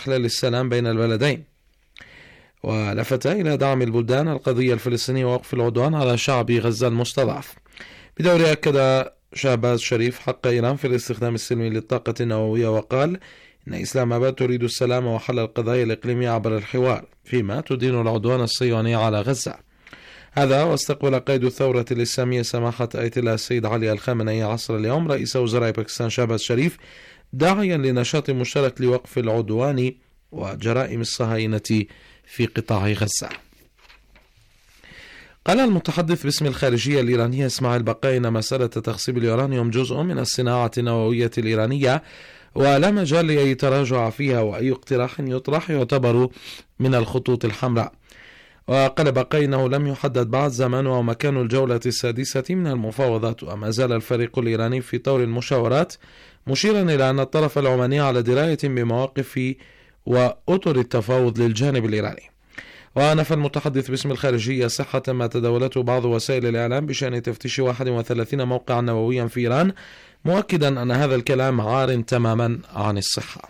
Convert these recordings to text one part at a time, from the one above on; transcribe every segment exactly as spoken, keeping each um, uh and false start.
إحلال السلام بين البلدين. ولفت إلى دعم البلدان القضية الفلسطينية ووقف العدوان على شعب غزة المستضعف. بدوره أكد شهباز شريف حق إيران في الاستخدام السلمي للطاقة النووية، وقال إن إسلام آباد تريد السلام وحل القضايا الإقليمية عبر الحوار، فيما تدين العدوان الصهيوني على غزة. هذا واستقبل قائد الثورة الإسلامية سماحة آية الله السيد علي الخامنئي عصر اليوم رئيس وزراء باكستان شهباز شريف، داعيا لنشاط مشترك لوقف العدوان وجرائم الصهاينة في قطاع غزة. قال المتحدث باسم الخارجية الإيرانية إسماعيل بقاء إن مسألة تخصيب اليورانيوم جزء من الصناعة النووية الإيرانية، ولا مجال لأي تراجع فيها، وأي اقتراح يطرح يعتبر من الخطوط الحمراء. وقال بقاء إنه لم يحدد بعد زمان ومكان الجولة السادسة من المفاوضات، وما زال الفريق الإيراني في طور المشاورات، مشيرا إلى أن الطرف العماني على دراية بمواقف وأطر التفاوض للجانب الإيراني. ونفى المتحدث باسم الخارجية صحة ما تداولته بعض وسائل الإعلام بشأن تفتيش واحد وثلاثين موقعا نوويا في إيران، مؤكدا أن هذا الكلام عار تماما عن الصحة.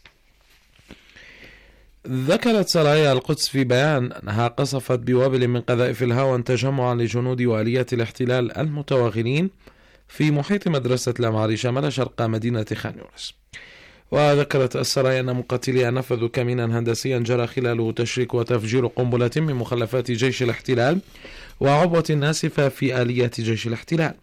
ذكرت سرايا القدس في بيان أنها قصفت بوابل من قذائف الهاون تجمعا لجنود وآليات الاحتلال المتوغلين في محيط مدرسة الأمعري شمال شرق مدينة خان يونس. وذكرت السرايا أن مقاتليها نفذوا كمينا هندسيا جرى خلاله تشريك وتفجير قنبلة من مخلفات جيش الاحتلال وعبوة ناسفة في آليات جيش الاحتلال.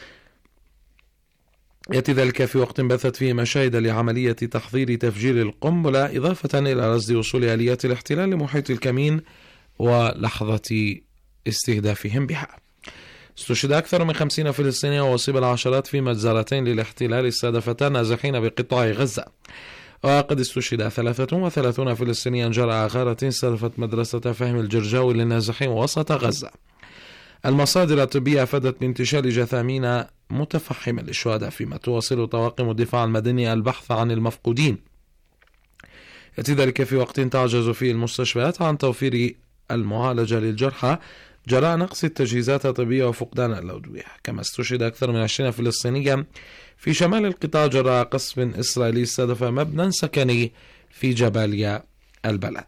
يأتي ذلك في وقت بثت فيه مشاهد لعملية تحضير تفجير القنبلة، إضافة إلى رصد وصول آليات الاحتلال لمحيط الكمين ولحظة استهدافهم بها. استشهد أكثر من خمسين فلسطينيا وأصيب العشرات في مجزرتين للاحتلال استهدفتا نازحين بقطاع غزة. وقد استشهد ثلاثة وثلاثين فلسطينيا جراء غارة استهدفت مدرسة فهم الجرجاوي للنازحين وسط غزة. المصادر الطبية أفادت بانتشال جثامين متفحمة للشهداء، فيما تواصل طواقم الدفاع المدني البحث عن المفقودين. يأتي ذلك في وقت تعجز فيه المستشفيات عن توفير المعالجة للجرحى جراء نقص التجهيزات الطبية وفقدان الأدوية. كما استشهد أكثر من عشرين فلسطينيا في شمال القطاع جراء قصف إسرائيلي استهدف مبنى سكني في جباليا البلد.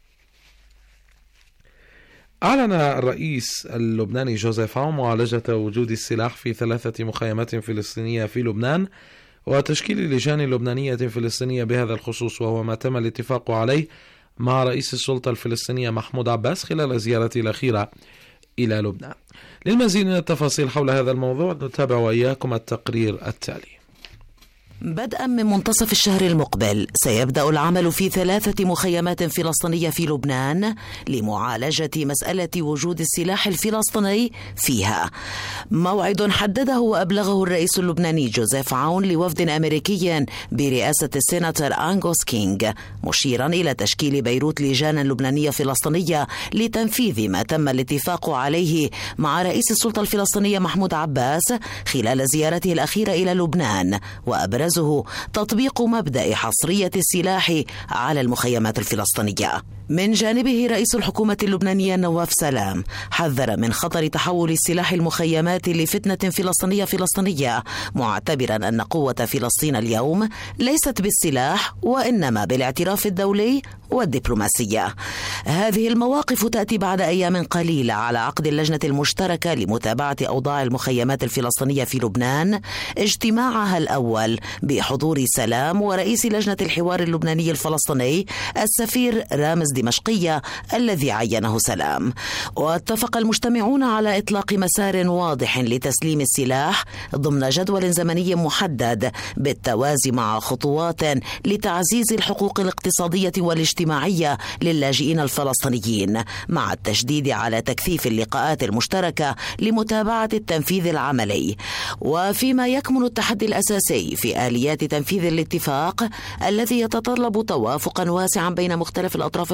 أعلن الرئيس اللبناني جوزيف عون معالجة وجود السلاح في ثلاثة مخيمات فلسطينية في لبنان وتشكيل لجان لبنانية فلسطينية بهذا الخصوص، وهو ما تم الاتفاق عليه مع رئيس السلطة الفلسطينية محمود عباس خلال زيارته الأخيرة إلى لبنان. للمزيد من التفاصيل حول هذا الموضوع نتابع وإياكم التقرير التالي. بدءا من منتصف الشهر المقبل سيبدأ العمل في ثلاثة مخيمات فلسطينية في لبنان لمعالجة مسألة وجود السلاح الفلسطيني فيها، موعد حدده وأبلغه الرئيس اللبناني جوزيف عون لوفد أمريكي برئاسة السيناتور أنغوس كينغ، مشيرا إلى تشكيل بيروت لجان لبنانية فلسطينية لتنفيذ ما تم الاتفاق عليه مع رئيس السلطة الفلسطينية محمود عباس خلال زيارته الأخيرة إلى لبنان، وأبرز تطبيق مبدأ حصرية السلاح على المخيمات الفلسطينية. من جانبه رئيس الحكومة اللبنانية نواف سلام حذر من خطر تحول السلاح المخيمات لفتنة فلسطينية فلسطينية، معتبرا أن قوة فلسطين اليوم ليست بالسلاح وإنما بالاعتراف الدولي والدبلوماسية. هذه المواقف تأتي بعد أيام قليلة على عقد اللجنة المشتركة لمتابعة أوضاع المخيمات الفلسطينية في لبنان اجتماعها الأول بحضور سلام ورئيس لجنة الحوار اللبناني الفلسطيني السفير رامز دمشقية الذي عينه سلام. واتفق المجتمعون على إطلاق مسار واضح لتسليم السلاح ضمن جدول زمني محدد بالتوازي مع خطوات لتعزيز الحقوق الاقتصادية والاجتماعية للاجئين الفلسطينيين، مع التشديد على تكثيف اللقاءات المشتركة لمتابعة التنفيذ العملي. وفيما يكمن التحدي الأساسي في آليات تنفيذ الاتفاق الذي يتطلب توافقا واسعا بين مختلف الأطراف الفلسطينية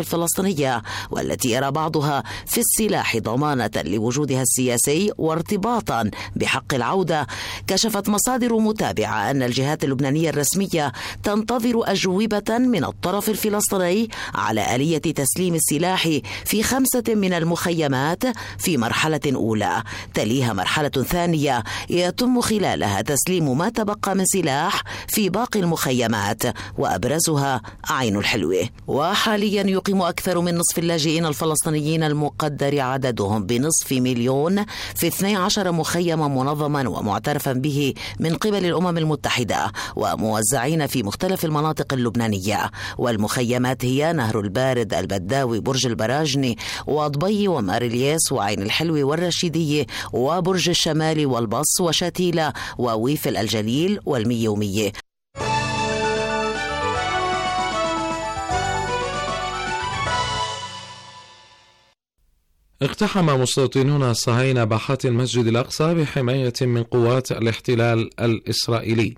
الفلسطينية، والتي يرى بعضها في السلاح ضمانة لوجودها السياسي وارتباطا بحق العودة، كشفت مصادر متابعة أن الجهات اللبنانية الرسمية تنتظر أجوبة من الطرف الفلسطيني على آلية تسليم السلاح في خمسة من المخيمات في مرحلة أولى، تليها مرحلة ثانية يتم خلالها تسليم ما تبقى من سلاح في باقي المخيمات، وأبرزها عين الحلوة. وحاليا يقيم أكثر من نصف اللاجئين الفلسطينيين المقدر عددهم بنصف مليون في اثني عشر مخيما منظما ومعترفا به من قبل الأمم المتحدة، وموزعين في مختلف المناطق اللبنانية. والمخيمات هي نهر البارد، البداوي، برج البراجني، وضبي، ومارلياس، وعين الحلوة، والرشيدية، وبرج الشمالي، والبص، وشتيلة، وويفل الجليل، والمية ومية. اقتحم مستوطنون الصهاينة باحات المسجد الأقصى بحماية من قوات الاحتلال الإسرائيلي.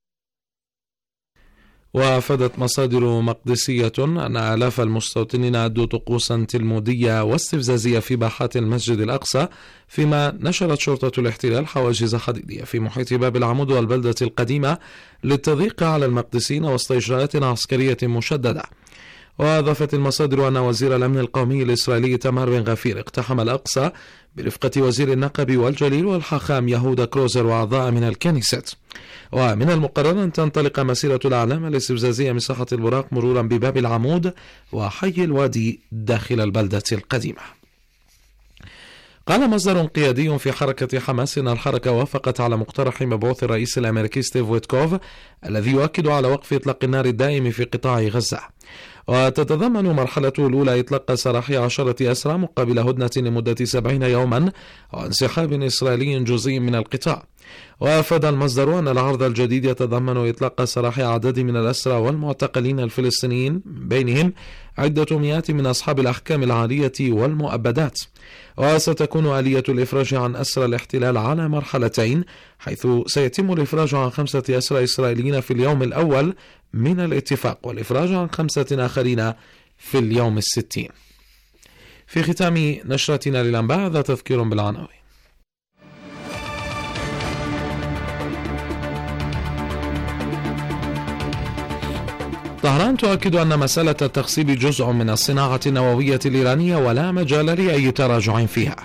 وافادت مصادر مقدسية أن آلاف المستوطنين أدوا طقوسا تلمودية واستفزازية في باحات المسجد الأقصى، فيما نشرت شرطة الاحتلال حواجز حديدية في محيط باب العمود والبلدة القديمة للتضييق على المقدسين وسط إجراءات عسكرية مشددة. وأضافت المصادر أن وزير الأمن القومي الإسرائيلي تمار بن غفير اقتحم الأقصى برفقة وزير النقب والجليل والحاخام يهودا كروزر وأعضاء من الكنيست. ومن المقرر أن تنطلق مسيرة الأعلام الاستفزازية من ساحة البراق مرورا بباب العمود وحي الوادي داخل البلدة القديمة. قال مصدر قيادي في حركة حماس إن الحركة وافقت على مقترح مبعوث الرئيس الأمريكي ستيف ويتكوف الذي يؤكد على وقف إطلاق النار الدائم في قطاع غزة، وتتضمن مرحلته الأولى إطلاق سراح عشرة أسرى مقابل هدنة لمدة سبعين يوما وانسحاب إسرائيلي جزئي من القطاع. وأفاد المصدر أن العرض الجديد يتضمن إطلاق سراح عدد من الأسرى والمعتقلين الفلسطينيين، بينهم عدة مئات من أصحاب الأحكام العالية والمؤبدات. وستكون آلية الإفراج عن أسرى الاحتلال على مرحلتين، حيث سيتم الإفراج عن خمسة أسرى إسرائيليين في اليوم الأول من الاتفاق، والإفراج عن خمسة آخرين في اليوم الستين. في ختام نشرتنا للأنباء هذا تذكير بالعناوين. طهران تؤكد أن مسألة التخصيب جزء من الصناعة النووية الإيرانية ولا مجال لأي تراجع فيها.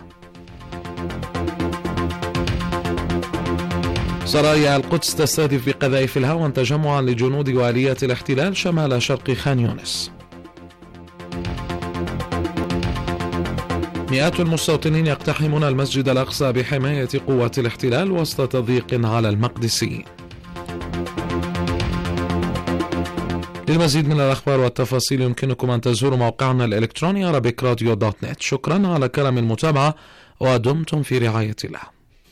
سرايا القدس تستهدف بقذائف الهاون تجمعا لجنود وآليات الاحتلال شمال شرق خان يونس. مئات المستوطنين يقتحمون المسجد الأقصى بحماية قوات الاحتلال وسط تضييق على المقدسيين. للمزيد من الأخبار والتفاصيل يمكنكم أن تزوروا موقعنا الإلكتروني عربيك راديو دوت نت. شكرا على كرم المتابعة ودمتم في رعاية الله.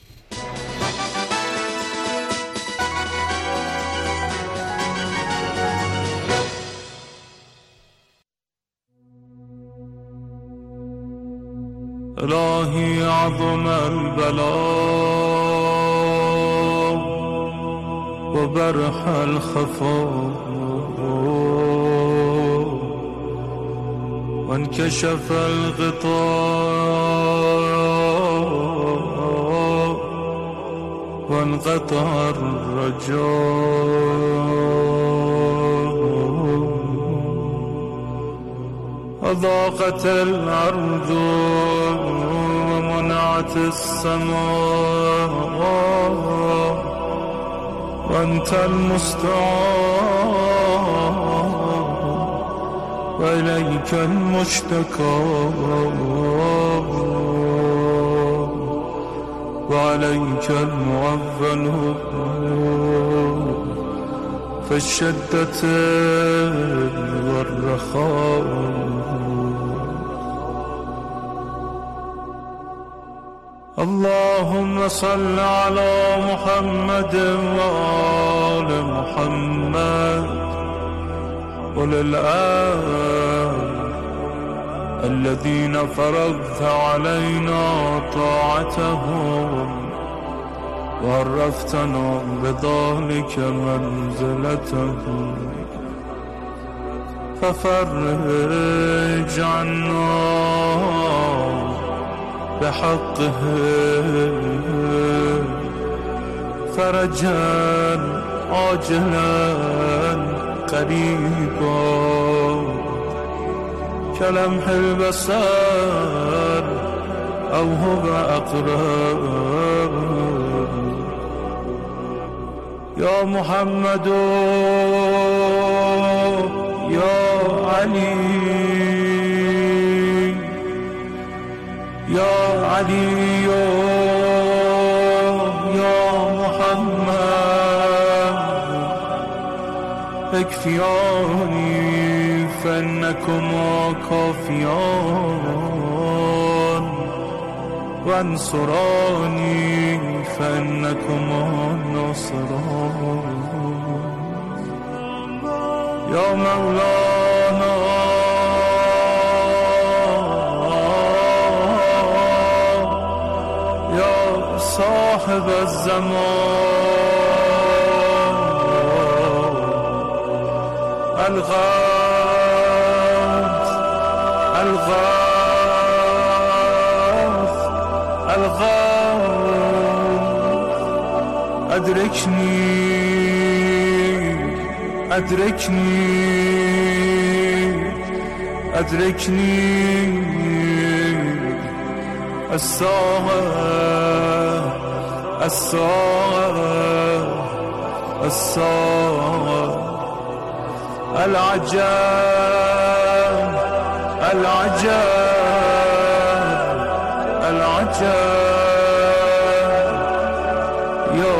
إلهي عظم البلاء وبرح الخفاء وانكشف الغطاء وانقطع الرجاء وضاقت الأرض ومنعت السماء وأنت المستعان وإليك المشتكى وعليك المعول فالشدة والرخاء. اللهم صل على محمد وآل محمد وللآل الذين فرضت علينا طاعتهم وعرفتنا بذلك منزلتهم ففرج عنا بحقه فرجا عاجلا قريبا كلمح البصر أو هو أقرب يا محمد يا علي يا علي يا محمد اكفياني فإنكما كافيان وانصراني فإنكما ناصران يا مولانا يا صاحب الزمان الغاث الغاث الغاث أدركني أدركني أدركني الساعة الساعة الساعة العجاب العجاب العجاب يا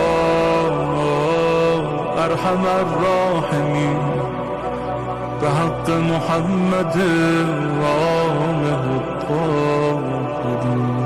أرحم الراحمين بحق محمد وآله الطاهرين.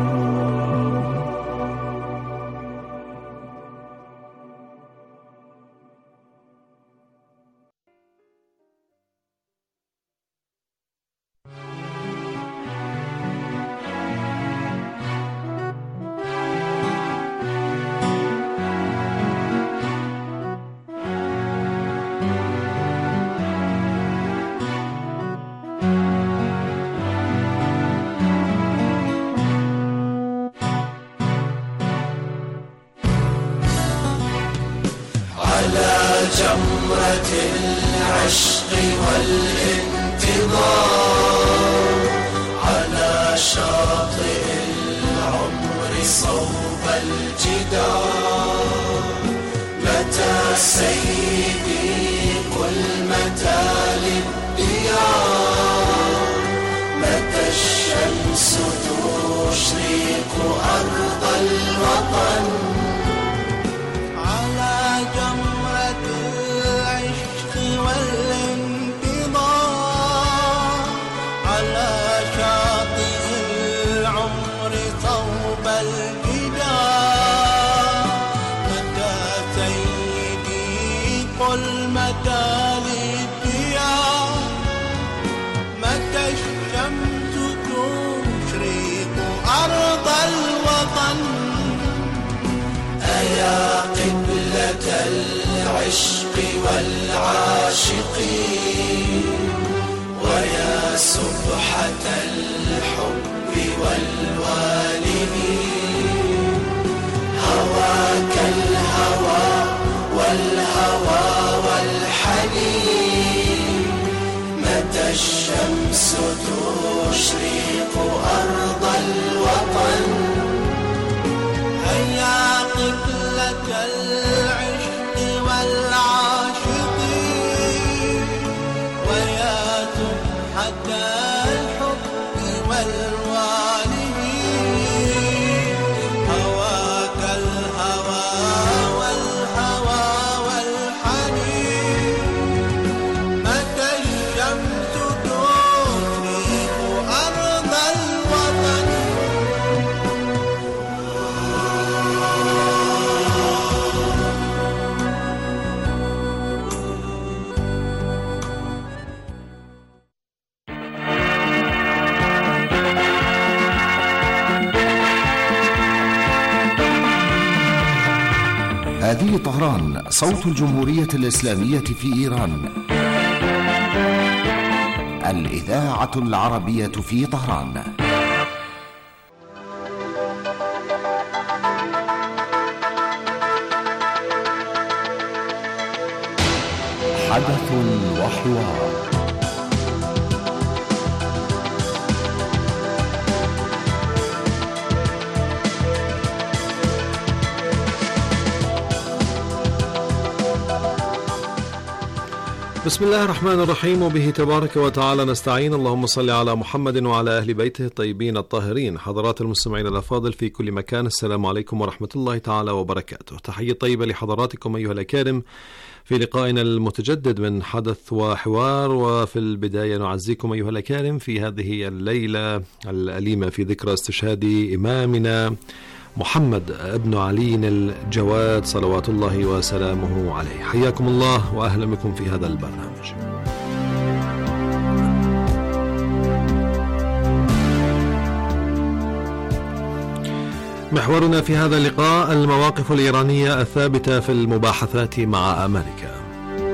جمرة العشق والانتظار على شاطئ العمر صوب الجدار متى سيدي قل متى للديار متى الشمس تشرق أرض الوطن العشق والعاشقين ويا سبحة الحب والوالدين هواك الهوى والهوى والحنين متى الشمس تشرق أرض الوطن هيا قبلة العشق والعاشقين ويا سبحة الحب والوالدين هواك الهوى والهوى والحنين متى الشمس تشرق أرض الوطن هذه طهران صوت الجمهورية الإسلامية في إيران. الإذاعة العربية في طهران. حدث وحوار. بسم الله الرحمن الرحيم، وبه تبارك وتعالى نستعين. اللهم صل على محمد وعلى أهل بيته الطيبين الطاهرين. حضرات المستمعين الأفاضل في كل مكان، السلام عليكم ورحمة الله تعالى وبركاته. تحية طيبة لحضراتكم أيها الأكارم في لقائنا المتجدد من حدث وحوار. وفي البداية نعزيكم أيها الأكارم في هذه الليلة الأليمة في ذكرى استشهاد إمامنا محمد ابن علي الجواد صلوات الله وسلامه عليه. حياكم الله وأهلا بكم في هذا البرنامج. محورنا في هذا اللقاء المواقف الإيرانية الثابتة في المباحثات مع أمريكا.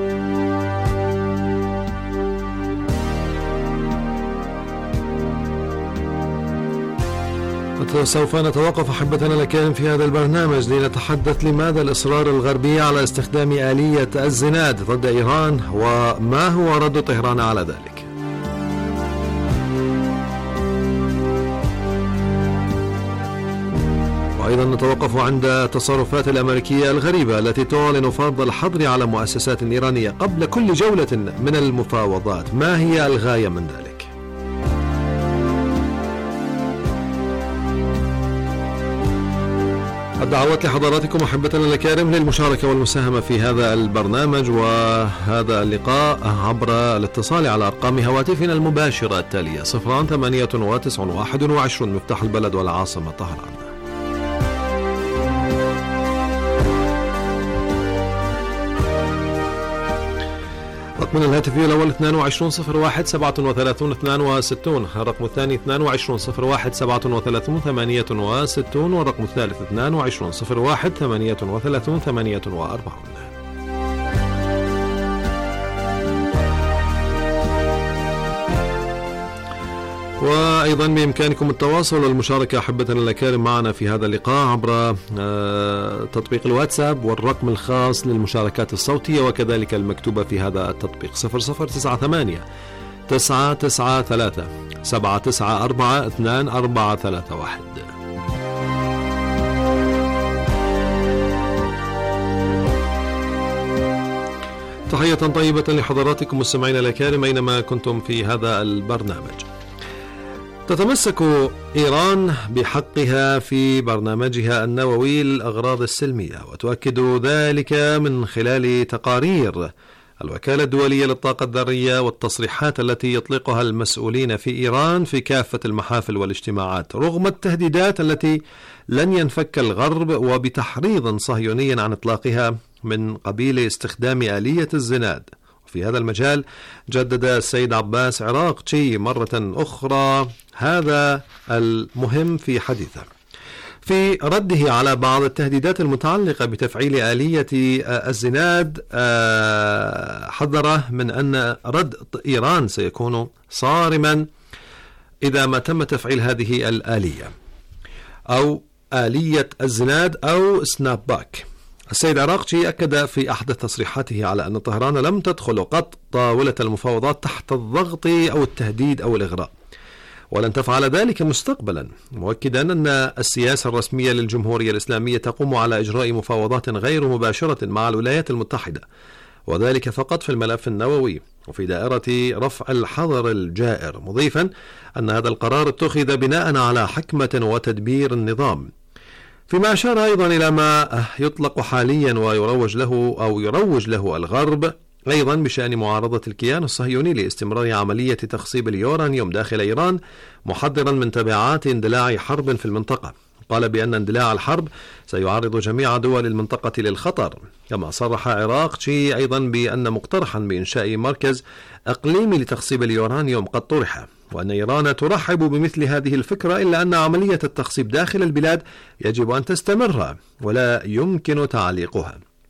سوف نتوقف أحبتنا الأكارم في هذا البرنامج لنتحدث لماذا الإصرار الغربي على استخدام آلية الزناد ضد إيران، وما هو رد طهران على ذلك. وأيضا نتوقف عند التصرفات الأمريكية الغريبة التي تعلن فرض الحظر على مؤسسات إيرانية قبل كل جولة من المفاوضات. ما هي الغاية من ذلك؟ الدعوات لحضراتكم أحبتنا الأكارم للمشاركة والمساهمة في هذا البرنامج وهذا اللقاء عبر الاتصال على أرقام هواتفنا المباشرة التالية: صفران ثمانية وتسعون واحد وعشرون مفتاح البلد والعاصمة طهران، رقم الهاتفي الأول اثنان وعشرون صفر واحد سبعة وثلاثون اثنان وستون، الرقم الثاني اثنان وعشرون صفر واحد سبعة وثلاثون ثمانية وستون، والرقم الثالث اثنان وعشرون صفر واحد ثمانية وثلاثون ثمانية وأربعون. وأيضا بإمكانكم التواصل والمشاركة أحبتنا الأكارم معنا في هذا اللقاء عبر تطبيق الواتساب والرقم الخاص للمشاركات الصوتية وكذلك المكتوبة في هذا التطبيق صفر صفر تسعة ثمانية تسعة تسعة ثلاثة سبعة تسعة أربعة اثنان أربعة ثلاثة واحد. تحية طيبة لحضراتكم مستمعينا الأكارم أينما كنتم في هذا البرنامج. تتمسك إيران بحقها في برنامجها النووي للأغراض السلمية، وتؤكد ذلك من خلال تقارير الوكالة الدولية للطاقة الذرية والتصريحات التي يطلقها المسؤولين في إيران في كافة المحافل والاجتماعات، رغم التهديدات التي لن ينفك الغرب وبتحريض صهيوني عن إطلاقها من قبيل استخدام آلية الزناد. في هذا المجال جدد السيد عباس عراقچي مرة أخرى هذا المهم في حديثه في رده على بعض التهديدات المتعلقة بتفعيل آلية الزناد. حذر من أن رد إيران سيكون صارما إذا ما تم تفعيل هذه الآلية أو آلية الزناد أو سناب باك. السيد عراقچي أكد في أحد تصريحاته على أن طهران لم تدخل قط طاولة المفاوضات تحت الضغط أو التهديد أو الإغراء، ولن تفعل ذلك مستقبلا، مؤكدا أن السياسة الرسمية للجمهورية الإسلامية تقوم على إجراء مفاوضات غير مباشرة مع الولايات المتحدة، وذلك فقط في الملف النووي وفي دائرة رفع الحظر الجائر، مضيفا أن هذا القرار اتخذ بناء على حكمة وتدبير النظام. فيما أشار أيضا إلى ما يطلق حاليا ويروج له أو يروج له الغرب أيضا بشأن معارضة الكيان الصهيوني لاستمرار عملية تخصيب اليورانيوم داخل إيران، محذرا من تبعات اندلاع حرب في المنطقة. قال بأن اندلاع الحرب سيعرض جميع دول المنطقة للخطر. كما صرح عراقچي أيضا بأن مقترحا بإنشاء مركز إقليمي لتخصيب اليورانيوم قد طرح، وأن إيران ترحب بمثل هذه الفكرة، إلا أن عملية التخصيب داخل البلاد يجب أن تستمر ولا يمكن تعليقها.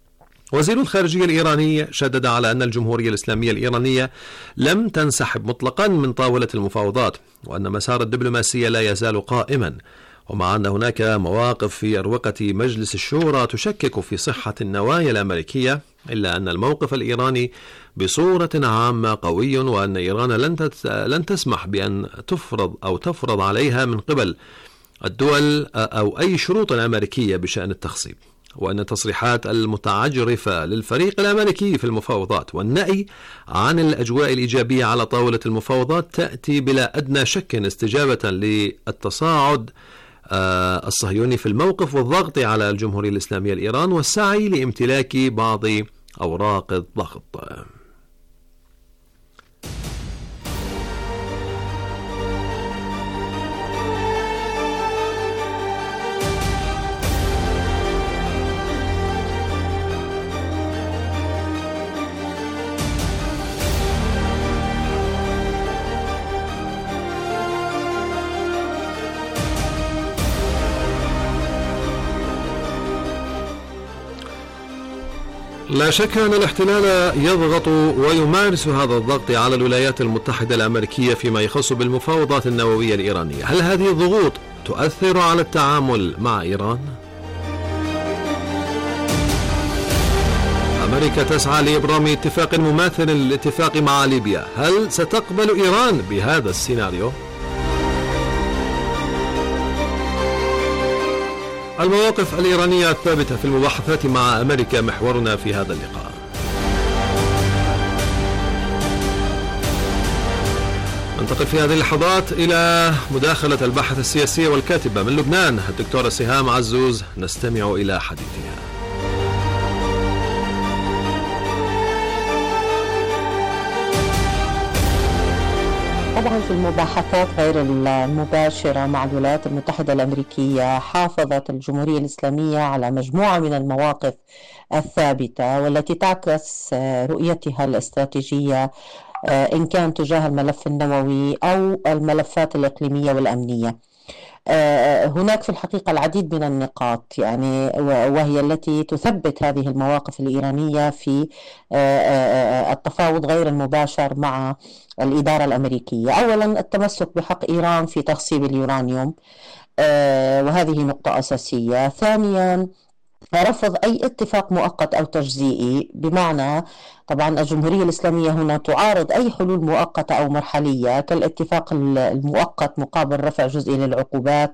وزير الخارجية الإيراني شدد على أن الجمهورية الإسلامية الإيرانية لم تنسحب مطلقا من طاولة المفاوضات، وأن مسار الدبلوماسية لا يزال قائما، ومع أن هناك مواقف في أروقة مجلس الشورى تشكك في صحة النوايا الأمريكية، إلا أن الموقف الإيراني بصورة عامة قوي، وأن إيران لن لن تسمح بأن تفرض أو تفرض عليها من قبل الدول أو أي شروط أمريكية بشأن التخصيب، وأن التصريحات المتعجرفة للفريق الأمريكي في المفاوضات والنأي عن الأجواء الإيجابية على طاولة المفاوضات تأتي بلا أدنى شك استجابة للتصاعد الصهيوني في الموقف والضغط على الجمهورية الإسلامية الإيران والسعي لامتلاك بعض أوراق الضغط. لا شك أن الاحتلال يضغط ويمارس هذا الضغط على الولايات المتحدة الأمريكية فيما يخص بالمفاوضات النووية الإيرانية. هل هذه الضغوط تؤثر على التعامل مع إيران؟ أمريكا تسعى لإبرام اتفاق مماثل للاتفاق مع ليبيا، هل ستقبل إيران بهذا السيناريو؟ المواقف الإيرانية الثابتة في المباحثات مع أمريكا محورنا في هذا اللقاء. ننتقل في هذه اللحظات إلى مداخلة الباحثة السياسية والكاتبة من لبنان الدكتورة سهام عزوز، نستمع إلى حديثها. طبعا في المباحثات غير المباشرة مع الولايات المتحدة الأمريكية حافظت الجمهورية الإسلامية على مجموعة من المواقف الثابتة والتي تعكس رؤيتها الاستراتيجية إن كان تجاه الملف النووي أو الملفات الإقليمية والأمنية. هناك في الحقيقة العديد من النقاط يعني وهي التي تثبت هذه المواقف الإيرانية في التفاوض غير المباشر مع الإدارة الأمريكية. أولا التمسك بحق إيران في تخصيب اليورانيوم، وهذه نقطة أساسية. ثانيا رفض أي اتفاق مؤقت أو تجزئي، بمعنى طبعا الجمهورية الإسلامية هنا تعارض أي حلول مؤقتة أو مرحلية كالاتفاق المؤقت مقابل رفع جزئي للعقوبات،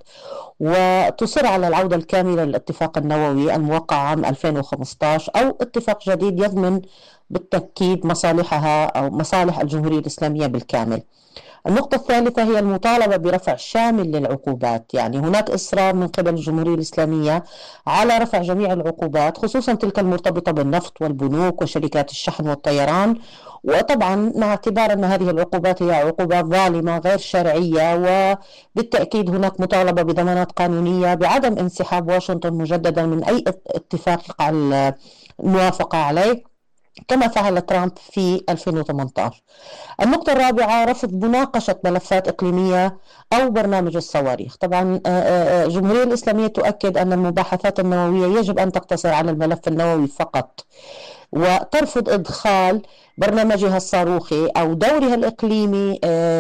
وتصر على العودة الكاملة للاتفاق النووي الموقع عام ألفين وخمسة عشر أو اتفاق جديد يضمن بالتأكيد مصالحها أو مصالح الجمهورية الإسلامية بالكامل. النقطة الثالثة هي المطالبة برفع شامل للعقوبات، يعني هناك إصرار من قبل الجمهورية الإسلامية على رفع جميع العقوبات خصوصا تلك المرتبطة بالنفط والبنوك وشركات الشحن والطيران، وطبعا مع اعتبار أن هذه العقوبات هي عقوبات ظالمة غير شرعية، وبالتأكيد هناك مطالبة بضمانات قانونية بعدم انسحاب واشنطن مجددا من أي اتفاق يقع الموافقة عليه كما فعل ترامب في ألفين وثمانية عشر. النقطة الرابعة رفض مناقشة ملفات إقليمية أو برنامج الصواريخ. طبعا الجمهورية الإسلامية تؤكد أن المباحثات النووية يجب أن تقتصر على الملف النووي فقط، وترفض إدخال برنامجها الصاروخي أو دورها الإقليمي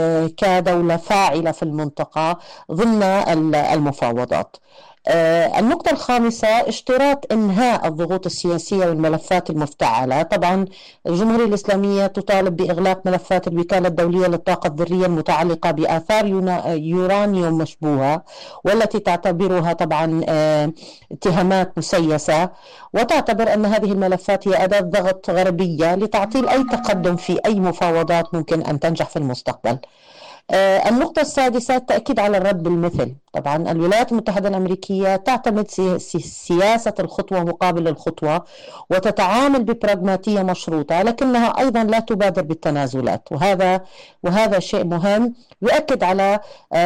كدولة فاعلة في المنطقة ضمن المفاوضات. النقطة الخامسة اشتراط إنهاء الضغوط السياسية والملفات المفتعلة. طبعا الجمهورية الإسلامية تطالب بإغلاق ملفات الوكالة الدولية للطاقة الذرية المتعلقة بآثار يورانيوم مشبوهة والتي تعتبرها طبعا اتهامات مسيسة، وتعتبر أن هذه الملفات هي أداة ضغط غربية لتعطيل أي تقدم في أي مفاوضات ممكن أن تنجح في المستقبل. النقطة السادسة التأكيد على الرد بالمثل. طبعا الولايات المتحدة الأمريكية تعتمد سياسة الخطوة مقابل الخطوة وتتعامل ببراغماتية مشروطة، لكنها أيضا لا تبادر بالتنازلات، وهذا وهذا شيء مهم يؤكد على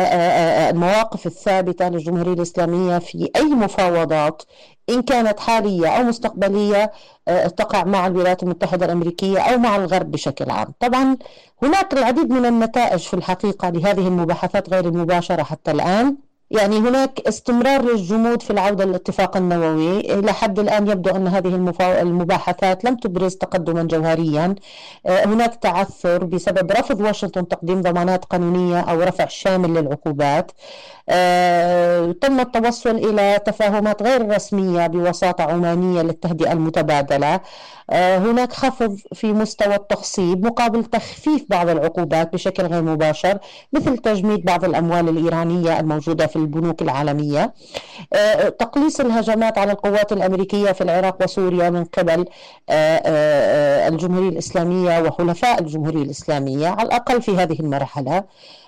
المواقف الثابتة للجمهورية الإسلامية في أي مفاوضات إن كانت حالية أو مستقبلية تقع مع الولايات المتحدة الأمريكية أو مع الغرب بشكل عام. طبعا هناك العديد من النتائج في الحقيقة لهذه المباحثات غير المباشرة حتى الآن. يعني هناك استمرار للجمود في العودة للاتفاق النووي. إلى حد الآن يبدو أن هذه المباحثات لم تبرز تقدما جوهريا. هناك تعثر بسبب رفض واشنطن تقديم ضمانات قانونية أو رفع شامل للعقوبات. تم التوصل إلى تفاهمات غير رسمية بوساطة عمانية للتهدئة المتبادلة. هناك خفض في مستوى التخصيب مقابل تخفيف بعض العقوبات بشكل غير مباشر، مثل تجميد بعض الأموال الإيرانية الموجودة في البنوك العالمية. تقليص الهجمات على القوات الأمريكية في العراق وسوريا من قبل الجمهورية الإسلامية وحلفاء الجمهورية الإسلامية على الأقل في هذه المرحلة،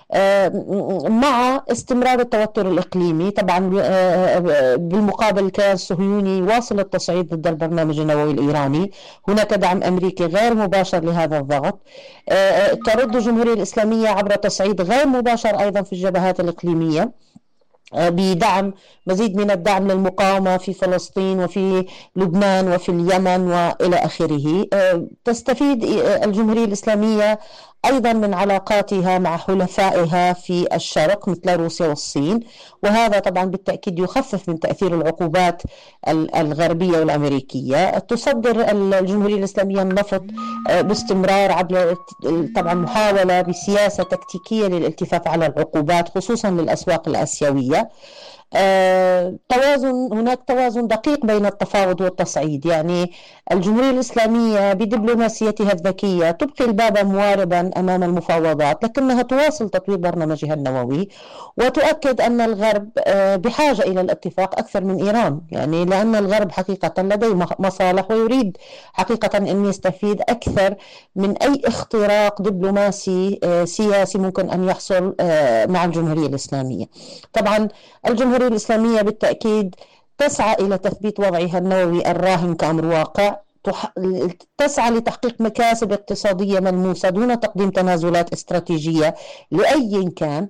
مع استمرار التوتر الإقليمي. طبعا بالمقابل الكيان الصهيوني واصل التصعيد ضد البرنامج النووي الإيراني. هناك دعم أمريكي غير مباشر لهذا الضغط. ترد الجمهورية الإسلامية عبر تصعيد غير مباشر أيضا في الجبهات الإقليمية بدعم مزيد من الدعم للمقاومة في فلسطين وفي لبنان وفي اليمن وإلى آخره. تستفيد الجمهورية الإسلامية أيضا من علاقاتها مع حلفائها في الشرق مثل روسيا والصين، وهذا طبعا بالتأكيد يخفف من تأثير العقوبات الغربية والأمريكية. تصدر الجمهورية الإسلامية النفط باستمرار عبر طبعا محاولة بسياسة تكتيكية للالتفاف على العقوبات خصوصا للأسواق الآسيوية. آه، توازن هناك توازن دقيق بين التفاوض والتصعيد. يعني الجمهورية الإسلامية بدبلوماسيتها الذكية تبقي الباب مواربا أمام المفاوضات، لكنها تواصل تطوير برنامجها النووي وتؤكد أن الغرب آه بحاجة إلى الاتفاق أكثر من إيران، يعني لأن الغرب حقيقة لديه مصالح ويريد حقيقة أن يستفيد أكثر من أي اختراق دبلوماسي آه سياسي ممكن أن يحصل آه مع الجمهورية الإسلامية. طبعا الجمهورية الإسلامية بالتأكيد تسعى إلى تثبيت وضعها النووي الراهن كأمر واقع، تسعى لتحقيق مكاسب اقتصادية ملموسة دون تقديم تنازلات استراتيجية لأي كان.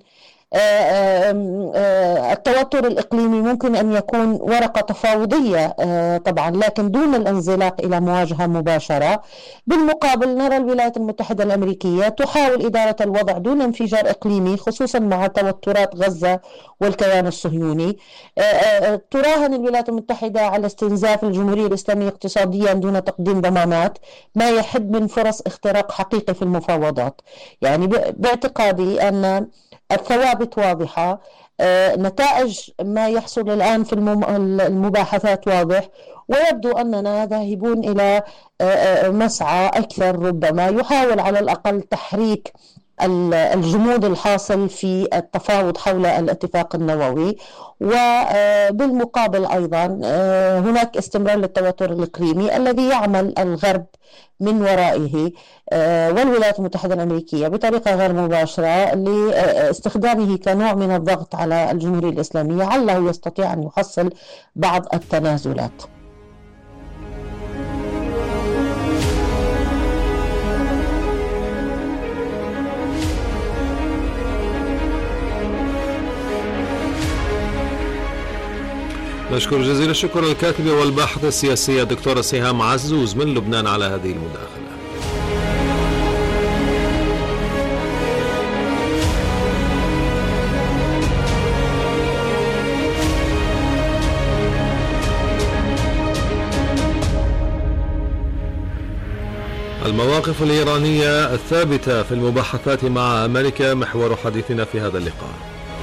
التوتر الإقليمي ممكن أن يكون ورقة تفاوضية طبعا، لكن دون الانزلاق إلى مواجهة مباشرة. بالمقابل نرى الولايات المتحدة الأمريكية تحاول إدارة الوضع دون انفجار إقليمي خصوصا مع توترات غزة والكيان الصهيوني. تراهن الولايات المتحدة على استنزاف الجمهورية الإسلامية اقتصاديا دون تقديم ضمانات، ما يحد من فرص اختراق حقيقي في المفاوضات. يعني باعتقادي أن الثوابت واضحة، آه، نتائج ما يحصل الآن في المباحثات واضح، ويبدو أننا ذاهبون إلى آه، مسعى أكثر ربما يحاول على الأقل تحريك الجمود الحاصل في التفاوض حول الاتفاق النووي. وبالمقابل أيضا هناك استمرار للتوتر الإقليمي الذي يعمل الغرب من ورائه والولايات المتحدة الأمريكية بطريقة غير مباشرة لاستخدامه كنوع من الضغط على الجمهورية الإسلامية علّه يستطيع أن يحصل بعض التنازلات. نشكر جزيل الشكر الكاتبة والباحثة السياسية الدكتورة سهام عزوز من لبنان على هذه المداخلة. المواقف الإيرانية الثابتة في المباحثات مع أمريكا محور حديثنا في هذا اللقاء.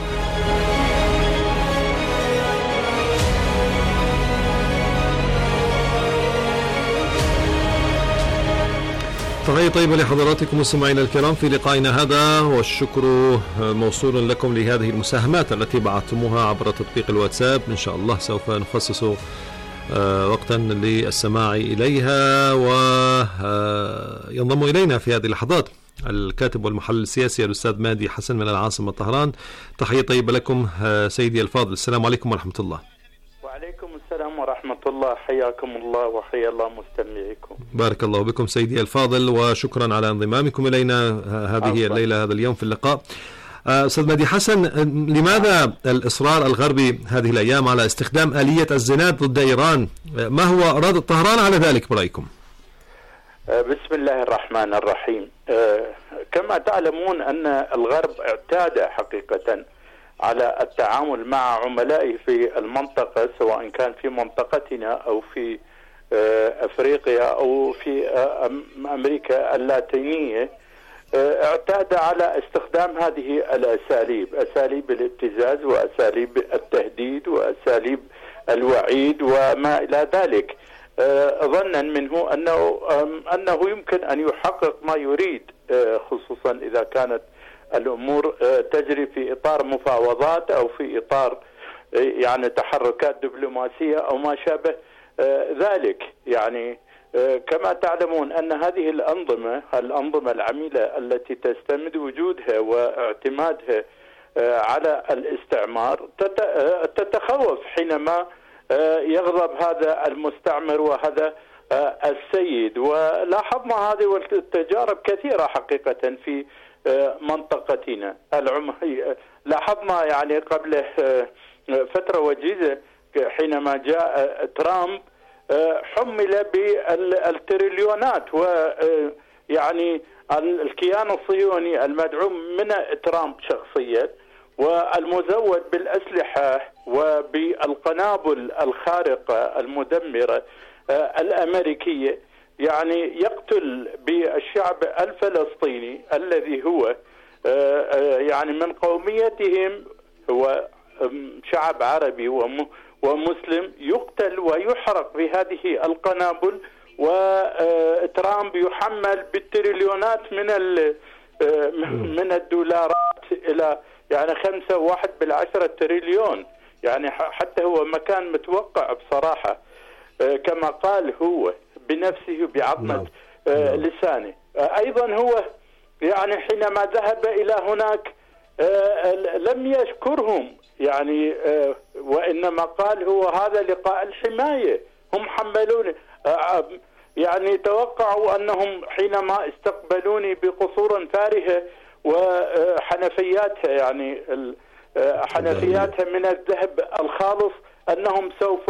تحية طيبة لحضراتكم مستمعينا الكرام في لقائنا هذا، والشكر موصول لكم لهذه المساهمات التي بعثتموها عبر تطبيق الواتساب. إن شاء الله سوف نخصص وقتا للسماع إليها، وينضم إلينا في هذه اللحظات الكاتب والمحلل السياسي الأستاذ مهدي حسن من العاصمة طهران. تحية طيبة لكم سيدي الفاضل، السلام عليكم ورحمة الله. وعليكم السلام ورحمة الله، حياكم الله وحيا الله مستمعيكم. بارك الله بكم سيدي الفاضل، وشكرا على انضمامكم إلينا هذه الليلة هذا اليوم في اللقاء. أستاذ مهدي حسن، لماذا الإصرار الغربي هذه الأيام على استخدام آلية الزناد ضد إيران؟ ما هو رد طهران على ذلك برأيكم؟ بسم الله الرحمن الرحيم. كما تعلمون أن الغرب اعتاد حقيقة على التعامل مع عملائه في المنطقة، سواء كان في منطقتنا أو في أفريقيا أو في أمريكا اللاتينية، اعتاد على استخدام هذه الأساليب، أساليب الابتزاز وأساليب التهديد وأساليب الوعيد وما إلى ذلك، ظنا منه أنه أنه يمكن أن يحقق ما يريد، خصوصا إذا كانت الأمور تجري في إطار مفاوضات أو في إطار يعني تحركات دبلوماسية أو ما شابه ذلك. يعني كما تعلمون أن هذه الأنظمة الأنظمة العميلة التي تستمد وجودها واعتمادها على الاستعمار تتخوف حينما يغضب هذا المستعمر وهذا السيد، ولاحظنا هذه والتجارب كثيرة حقيقة في منطقتنا العمرية. لاحظنا يعني قبل فترة وجيزة حينما جاء ترامب حمل بالتريليونات، ويعني الكيان الصهيوني المدعوم من ترامب شخصيا والمزود بالأسلحة وبالقنابل الخارقة المدمرة الأمريكية، يعني يقتل بالشعب الفلسطيني الذي هو يعني من قوميتهم، هو شعب عربي ومسلم، يقتل ويحرق بهذه القنابل، وترامب يحمل بالتريليونات من من الدولارات إلى يعني خمسة واحد بالعشرة تريليون. يعني حتى هو مكان متوقع بصراحة كما قال هو بنفسه بعظمة لسانه. أيضا هو يعني حينما ذهب إلى هناك لم يشكرهم، يعني وإنما قال هو هذا لقاء الحماية، هم حملوني، يعني توقعوا أنهم حينما استقبلوني بقصور فارهة وحنفياتها يعني حنفياتها من الذهب الخالص أنهم سوف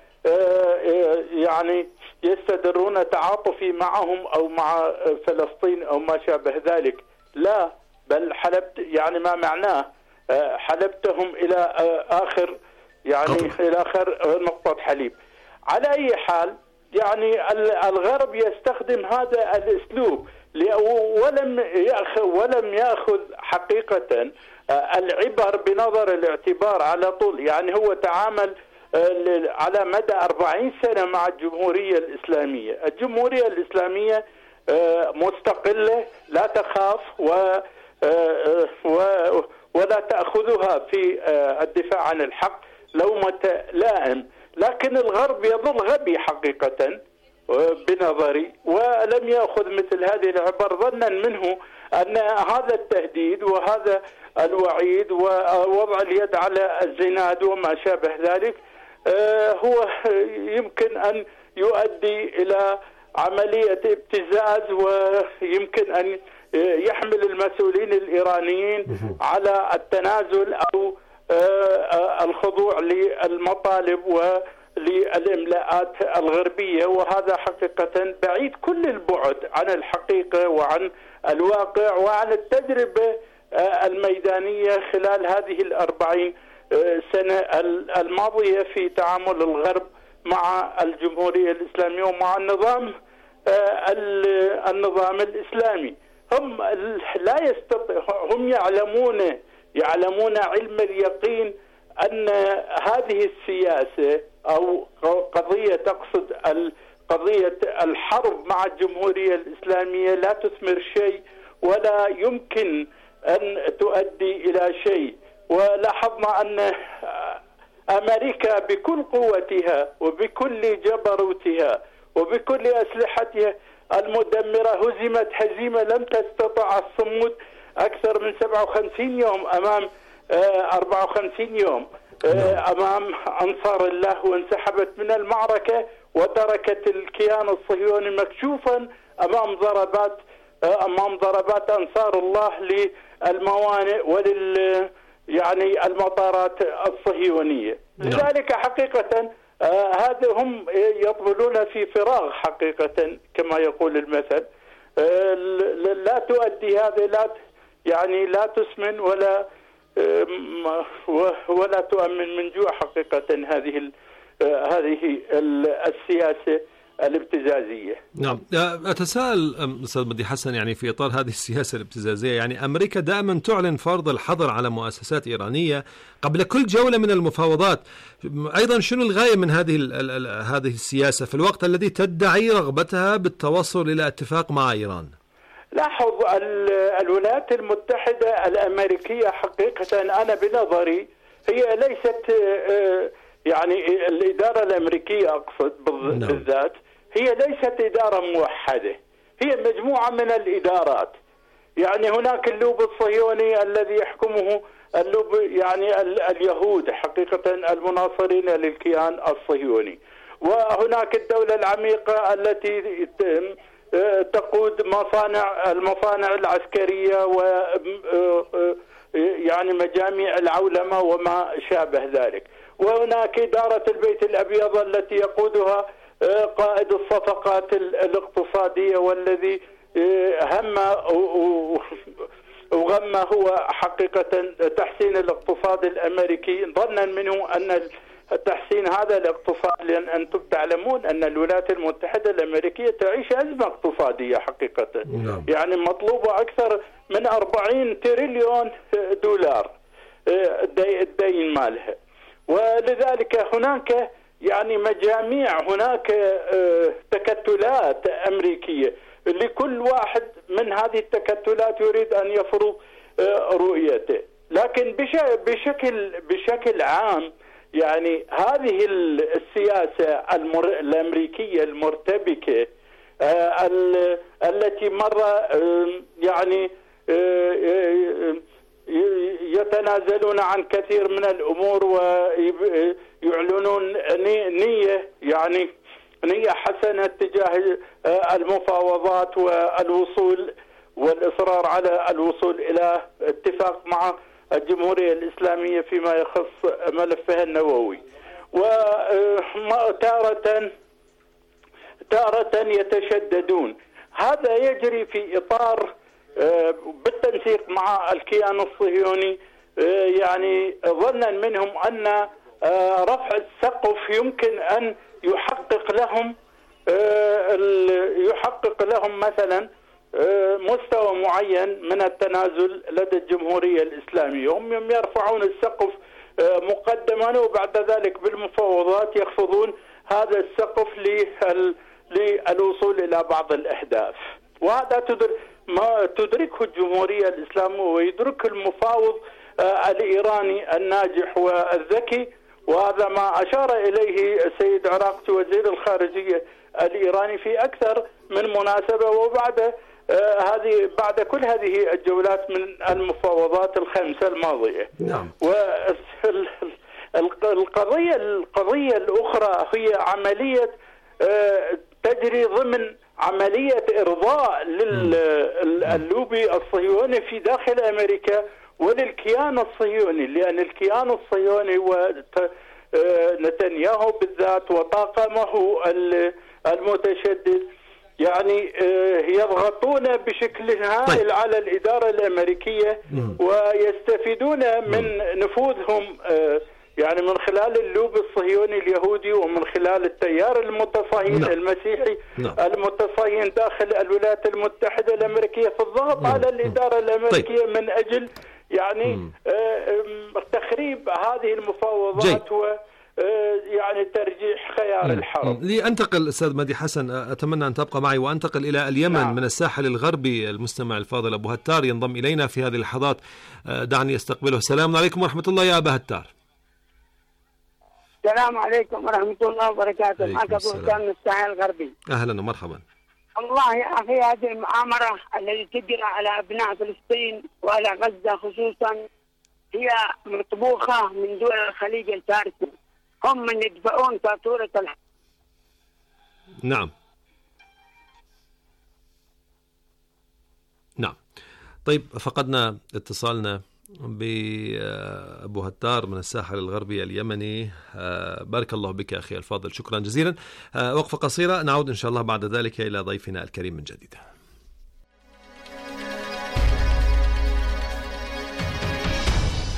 يعني يستدرون تعاطفي معهم أو مع فلسطين أو ما شابه ذلك. لا، بل حلبت يعني ما معناه حلبتهم إلى آخر يعني قطر. إلى آخر نقطة حليب. على أي حال يعني الغرب يستخدم هذا الأسلوب ولم يأخذ ولم يأخذ حقيقة العبر بنظر الاعتبار على طول. يعني هو تعامل على مدى أربعين سنة مع الجمهورية الإسلامية. الجمهورية الإسلامية مستقلة لا تخاف و ولا تأخذها في الدفاع عن الحق لومة لائم، لكن الغرب يظل غبي حقيقة بنظري ولم يأخذ مثل هذه العبر، ظنا منه أن هذا التهديد وهذا الوعيد ووضع اليد على الزناد وما شابه ذلك هو يمكن أن يؤدي إلى عملية ابتزاز، ويمكن أن يحمل المسؤولين الإيرانيين على التنازل أو الخضوع للمطالب وللإملاءات الغربية، وهذا حقيقة بعيد كل البعد عن الحقيقة وعن الواقع وعن التجربة الميدانية خلال هذه الأربعين سنة الماضية في تعامل الغرب مع الجمهورية الإسلامية ومع النظام النظام الإسلامي. هم لا يستطيع هم يعلمون يعلمون علم اليقين أن هذه السياسة أو قضية تقصد قضية الحرب مع الجمهورية الإسلامية لا تثمر شيء ولا يمكن أن تؤدي إلى شيء. ولاحظنا أن أمريكا بكل قوتها وبكل جبروتها وبكل أسلحتها المدمرة هزمت هزيمة لم تستطع الصمود أكثر من سبعة وخمسين يوم أمام أربعة وخمسين يوم أمام أنصار الله، وانسحبت من المعركة وتركت الكيان الصهيوني مكشوفا أمام ضربات أمام ضربات أنصار الله للموانئ ولل يعني المطارات الصهيونية. لذلك حقيقة آه هذا هم يطبلون في فراغ حقيقة كما يقول المثل. آه لا تؤدي هذه لا يعني لا تسمن ولا ولا تؤمن من جوع حقيقة هذه هذه السياسة الابتزازية. نعم، أتساءل أستاذ مدي حسن، يعني في إطار هذه السياسة الابتزازية، يعني أمريكا دائما تعلن فرض الحظر على مؤسسات إيرانية قبل كل جولة من المفاوضات. أيضا شنو الغاية من هذه هذه السياسة في الوقت الذي تدعي رغبتها بالتوصل إلى اتفاق مع إيران؟ لاحظ الولايات المتحدة الأمريكية حقيقة أنا بنظري هي ليست يعني الإدارة الأمريكية أقصد بالذات هي ليست إدارة موحدة، هي مجموعة من الإدارات. يعني هناك اللوب الصهيوني الذي يحكمه اللوب يعني اليهود حقيقة المناصرين للكيان الصهيوني، وهناك الدولة العميقة التي تقود مصانع المصانع العسكرية و يعني مجاميع العولمة وما شابه ذلك، وهناك إدارة البيت الأبيض التي يقودها قائد الصفقات الاقتصادية والذي هم وغم هو حقيقة تحسين الاقتصاد الأمريكي، ظنا منه أن تحسين هذا الاقتصاد، لأن أنتم تعلمون أن الولايات المتحدة الأمريكية تعيش أزمة اقتصادية حقيقة. نعم. يعني مطلوبة أكثر من أربعين تريليون دولار الدين مالها، ولذلك هناك يعني مجاميع، هناك تكتلات أمريكية لكل واحد من هذه التكتلات يريد أن يفرض رؤيته. لكن بشكل بشكل عام يعني هذه السياسة المر... الأمريكية المرتبكة آه ال... التي مرة آه يعني آه يتنازلون عن كثير من الأمور ويعلنون نية يعني نية حسنة تجاه المفاوضات والوصول والإصرار على الوصول إلى اتفاق مع الجمهورية الإسلامية فيما يخص ملفها النووي، وتارة تارة يتشددون. هذا يجري في إطار بالتنسيق مع الكيان الصهيوني، يعني ظنا منهم أن رفع السقف يمكن أن يحقق لهم يحقق لهم مثلا مستوى معين من التنازل لدى الجمهورية الإسلامية. هم يرفعون السقف مقدما وبعد ذلك بالمفاوضات يخفضون هذا السقف للوصول إلى بعض الأهداف، وهذا ما تدركه الجمهورية الإسلامية ويدرك المفاوض الإيراني الناجح والذكي، وهذا ما أشار إليه السيد عراقچي وزير الخارجية الإيراني في أكثر من مناسبة، وبعد آه هذه بعد كل هذه الجولات من المفاوضات الخمسة الماضية. نعم. والقضية القضية الأخرى هي عملية آه تجري ضمن عملية إرضاء لللوبي الصهيوني في داخل أمريكا وللكيان الصهيوني، لأن الكيان الصهيوني ونتنياهو بالذات وطاقمه المتشدد يعني يضغطون بشكل هائل على الإدارة الأمريكية ويستفيدون من نفوذهم يعني من خلال اللوب الصهيوني اليهودي ومن خلال التيار المتصهين المسيحي المتصهين داخل الولايات المتحدة الأمريكية في الضغط على الإدارة الأمريكية من أجل يعني تخريب هذه المفاوضات و يعني ترجيح خيار الحرب. لأنتقل أستاذ مدي حسن، أتمنى أن تبقى معي وأنتقل إلى اليمن. نعم. من الساحل الغربي المستمع الفاضل أبو هتار ينضم إلينا في هذه اللحظات، دعني أستقبله. السلام عليكم ورحمة الله يا أبا هتار. السلام عليكم ورحمة الله وبركاته. معك أبو هتار من الساحل الغربي. أهلا ومرحبا. الله يا أخي، هذه المؤامرة التي تجري على أبناء فلسطين وعلى غزة خصوصا هي مطبوخة من دول الخليج الفارسي، هم من يدفعون فاتورة الحرب. نعم نعم. طيب، فقدنا اتصالنا بأبو هتار من الساحل الغربي اليمني. بارك الله بك أخي الفاضل، شكرا جزيلا. وقفة قصيرة، نعود إن شاء الله بعد ذلك إلى ضيفنا الكريم من جديد.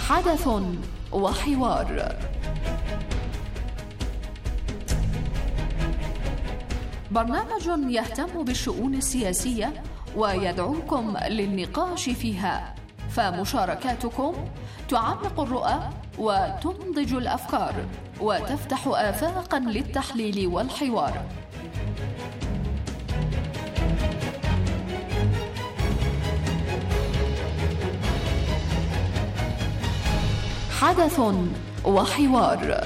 حدث وحوار. برنامج يهتم بالشؤون السياسية ويدعوكم للنقاش فيها، فمشاركاتكم تعمق الرؤى وتنضج الأفكار وتفتح آفاقا للتحليل والحوار. حدث وحوار.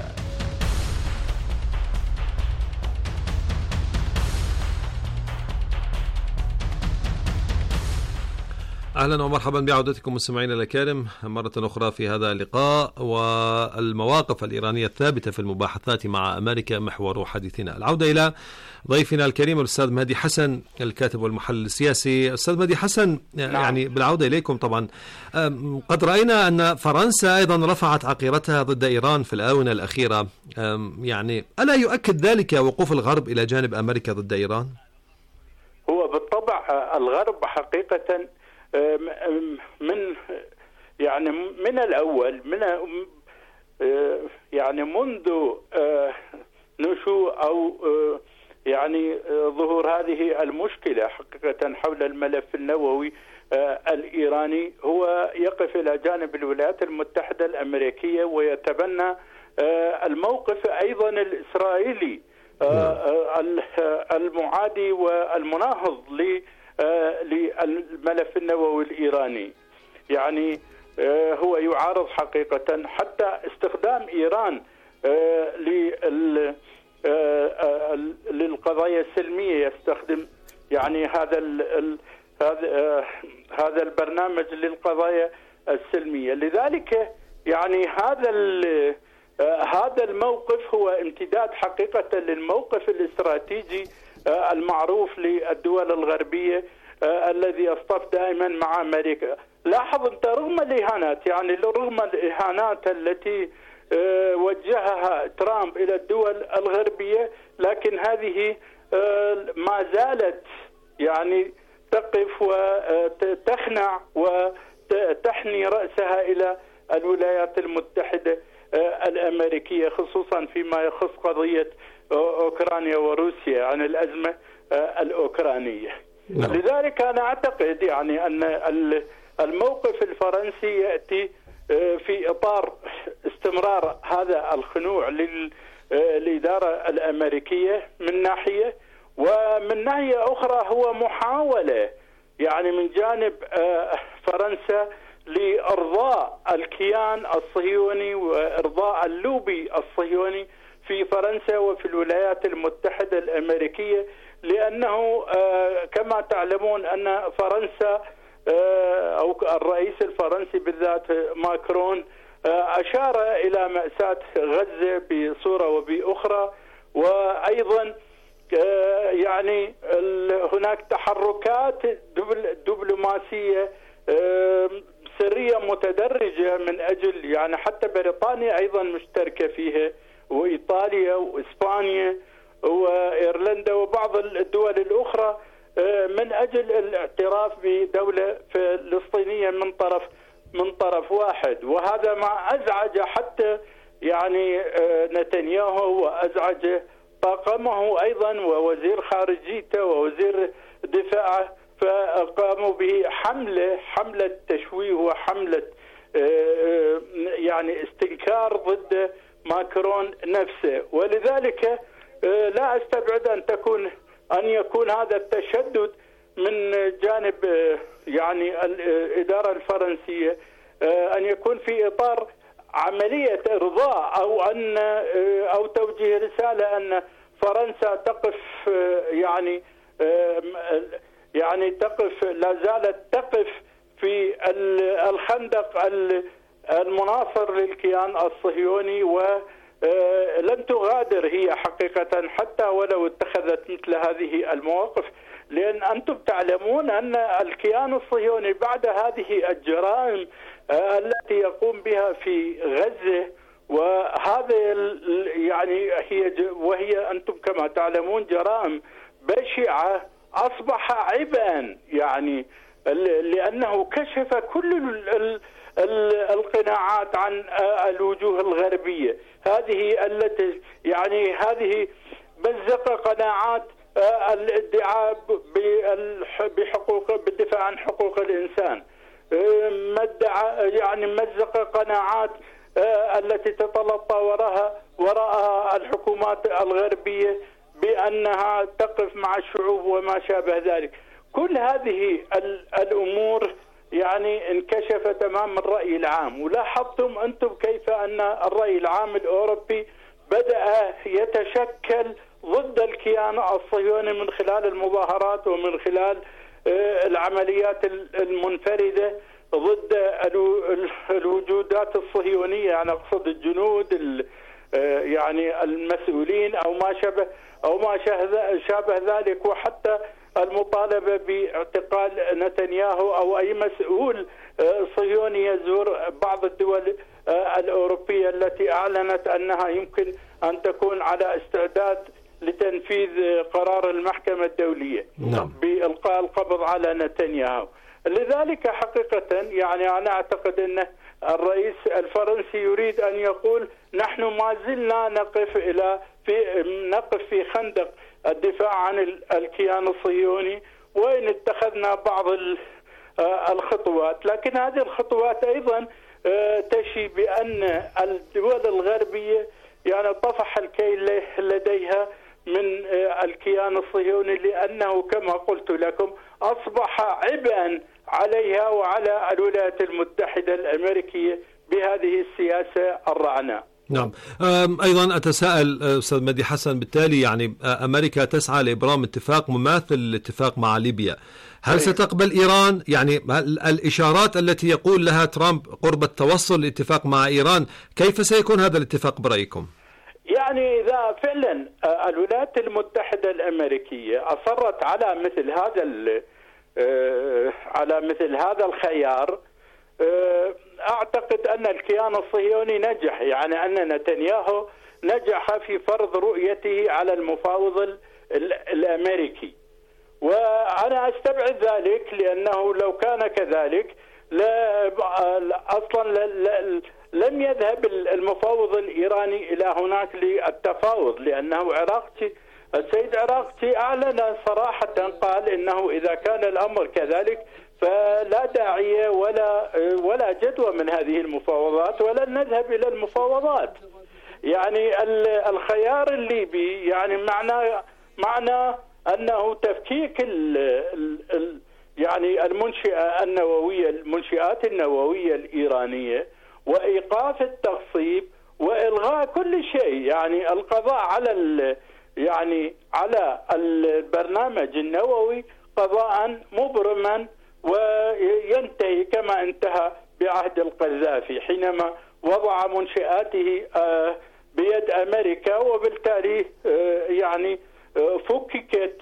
أهلا ومرحبا بعودتكم مستمعينا الكرام مرة أخرى في هذا اللقاء، والمواقف الإيرانية الثابتة في المباحثات مع أمريكا محور حديثنا. العودة إلى ضيفنا الكريم الأستاذ مهدي حسن، الكاتب والمحلل السياسي. أستاذ مهدي حسن، يعني بالعودة إليكم طبعا، قد رأينا أن فرنسا أيضا رفعت عقيرتها ضد إيران في الآونة الأخيرة، يعني ألا يؤكد ذلك وقوف الغرب إلى جانب أمريكا ضد إيران؟ هو بالطبع الغرب حقيقة من يعني من الأول من يعني منذ نشوء أو يعني ظهور هذه المشكلة حقيقة حول الملف النووي الإيراني، هو يقف إلى جانب الولايات المتحدة الأمريكية ويتبنى الموقف أيضا الإسرائيلي المعادي والمناهض ل للملف النووي الإيراني. يعني هو يعارض حقيقة حتى استخدام إيران للقضايا السلمية، يستخدم يعني هذا هذا هذا البرنامج للقضايا السلمية. لذلك يعني هذا هذا الموقف هو امتداد حقيقة للموقف الاستراتيجي المعروف للدول الغربية الذي يصطف دائما مع أمريكا. لاحظ أنت رغم الإهانات، يعني رغم الإهانات التي وجهها ترامب إلى الدول الغربية، لكن هذه ما زالت يعني تقف وتخنع وتحني رأسها إلى الولايات المتحدة الأمريكية، خصوصا فيما يخص قضية أوكرانيا وروسيا عن الأزمة الأوكرانية. نعم. لذلك أنا أعتقد يعني أن الموقف الفرنسي يأتي في إطار استمرار هذا الخنوع للإدارة الأمريكية من ناحية، ومن ناحية أخرى هو محاولة يعني من جانب فرنسا لإرضاء الكيان الصهيوني وإرضاء اللوبي الصهيوني في فرنسا وفي الولايات المتحدة الأمريكية، لأنه كما تعلمون أن فرنسا أو الرئيس الفرنسي بالذات ماكرون أشار إلى مأساة غزة بصورة وبأخرى، وأيضا يعني هناك تحركات دبلوماسية سرية متدرجة من أجل يعني حتى بريطانيا أيضا مشتركة فيها، وإيطاليا وإسبانيا وإيرلندا وبعض الدول الأخرى من أجل الاعتراف بدولة فلسطينية من طرف من طرف واحد. وهذا ما أزعج حتى يعني نتنياهو، وأزعج طاقمه أيضا ووزير خارجيته ووزير دفاعه، فقاموا بحملة حملة تشويه وحملة يعني استنكار ضد ماكرون نفسه. ولذلك لا أستبعد أن تكون أن يكون هذا التشدد من جانب يعني الإدارة الفرنسية أن يكون في إطار عملية إرضاء أو أن أو توجيه رسالة أن فرنسا تقف يعني يعني تقف لا زالت تقف في الخندق المناصر للكيان الصهيوني، ولن تغادر هي حقيقة حتى ولو اتخذت مثل هذه المواقف، لأن أنتم تعلمون أن الكيان الصهيوني بعد هذه الجرائم التي يقوم بها في غزة، وهذا يعني هي وهي أنتم كما تعلمون جرائم بشعة، أصبح عبئا يعني لأنه كشف كل القناعات عن الوجوه الغربية. هذه التي يعني هذه مزق قناعات الادعاء بحقوق بالدفاع عن حقوق الإنسان، مدعى يعني مزق قناعات التي تتلطى وراها وراءها الحكومات الغربية بأنها تقف مع الشعوب وما شابه ذلك. كل هذه الأمور يعني انكشفت أمام الرأي العام، ولاحظتم أنتم كيف أن الرأي العام الأوروبي بدأ يتشكل ضد الكيان الصهيوني من خلال المظاهرات ومن خلال العمليات المنفردة ضد الوجودات الصهيونية. أنا أقصد الجنود يعني المسؤولين أو ما شابه أو ما شابه ذلك، وحتى المطالبة باعتقال نتنياهو أو أي مسؤول صهيوني يزور بعض الدول الأوروبية التي أعلنت أنها يمكن أن تكون على استعداد لتنفيذ قرار المحكمة الدولية نعم. بإلقاء القبض على نتنياهو. لذلك حقيقة يعني أنا أعتقد أن الرئيس الفرنسي يريد أن يقول نحن ما زلنا نقف إلى في نقف في خندق الدفاع عن الكيان الصهيوني، وإن اتخذنا بعض الخطوات، لكن هذه الخطوات أيضا تشي بأن الدول الغربية يعني طفح الكيل لديها من الكيان الصهيوني، لأنه كما قلت لكم أصبح عبئا عليها وعلى الولايات المتحدة الأمريكية بهذه السياسة الرعناء. نعم. أيضا أتساءل أستاذ مهدي حسن، بالتالي يعني أمريكا تسعى لإبرام اتفاق مماثل للاتفاق مع ليبيا، هل ستقبل إيران يعني الإشارات التي يقول لها ترامب قرب التوصل لاتفاق مع إيران؟ كيف سيكون هذا الاتفاق برأيكم؟ يعني إذا فعلا الولايات المتحدة الأمريكية أصرت على مثل هذا على مثل هذا الخيار، أعتقد أن الكيان الصهيوني نجح، يعني أن نتنياهو نجح في فرض رؤيته على المفاوض الأمريكي، وأنا أستبعد ذلك، لأنه لو كان كذلك لا أصلا لا لم يذهب المفاوض الإيراني إلى هناك للتفاوض، لأنه عراقتي السيد عراقتي أعلن صراحة قال إنه إذا كان الأمر كذلك فلا داعي ولا ولا جدوى من هذه المفاوضات ولن نذهب إلى المفاوضات. يعني الخيار الليبي يعني معنى معنى أنه تفكيك ال ال يعني المنشئة النووية المنشئات النووية الإيرانية وإيقاف التخصيب وإلغاء كل شيء، يعني القضاء على يعني على البرنامج النووي قضاء مبرما، وينتهي كما انتهى بعهد القذافي حينما وضع منشآته بيد أمريكا، وبالتالي يعني فككت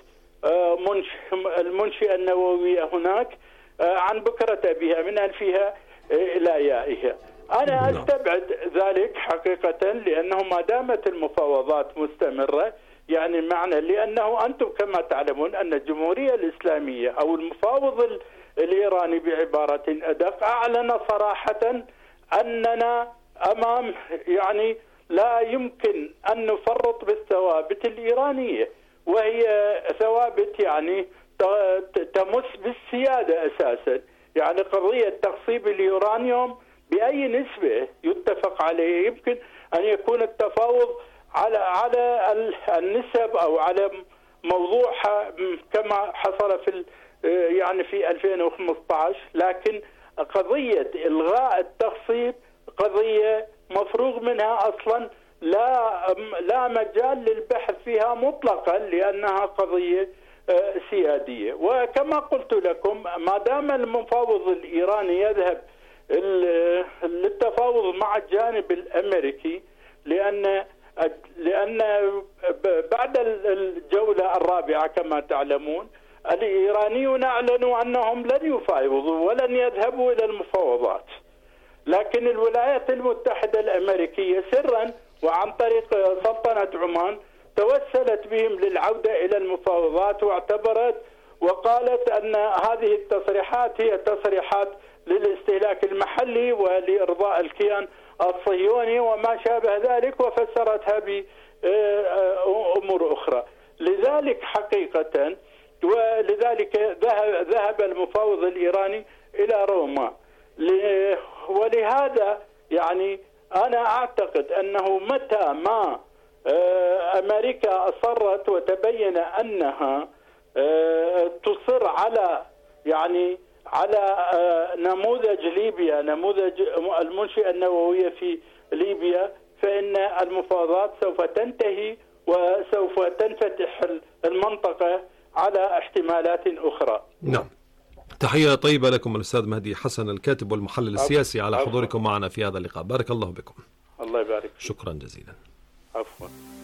المنشئة النووية هناك عن بكرة أبيها من ألفها إلى يائها. أنا أستبعد ذلك حقيقة، لأنه ما دامت المفاوضات مستمرة يعني معنى، لأنه أنتم كما تعلمون أن الجمهورية الإسلامية أو المفاوض الإيراني بعبارة أدق أعلن صراحة أننا أمام يعني لا يمكن أن نفرط بالثوابت الإيرانية، وهي ثوابت يعني تمس بالسيادة أساسا، يعني قضية تخصيب اليورانيوم بأي نسبة يتفق عليه يمكن أن يكون التفاوض على على النسب أو على موضوعها كما حصل في يعني في ألفين وخمسة عشر، لكن قضية إلغاء التخصيب قضية مفروغ منها أصلا، لا لا مجال للبحث فيها مطلقا، لأنها قضية سيادية. وكما قلت لكم ما دام المفاوض الإيراني يذهب للتفاوض مع الجانب الأمريكي، لأن لأن بعد الجولة الرابعة كما تعلمون الإيرانيون أعلنوا أنهم لن يفاوضوا ولن يذهبوا إلى المفاوضات، لكن الولايات المتحدة الأمريكية سرا وعن طريق سلطنة عمان توسلت بهم للعودة إلى المفاوضات، واعتبرت وقالت أن هذه التصريحات هي تصريحات للاستهلاك المحلي ولإرضاء الكيان الصهيوني وما شابه ذلك، وفسرتها بأمور أخرى. لذلك حقيقة ولذلك ذهب المفاوض الإيراني إلى روما، ولهذا يعني أنا أعتقد أنه متى ما أمريكا أصرت وتبين أنها تصر على يعني على نموذج ليبيا، نموذج المنشئة النووية في ليبيا، فإن المفاوضات سوف تنتهي وسوف تنفتح المنطقة على احتمالات أخرى. نعم. تحية طيبة لكم الأستاذ مهدي حسن الكاتب والمحلل السياسي على حضوركم معنا في هذا اللقاء. بارك الله بكم. الله يبارك. شكرا جزيلا. عفوا.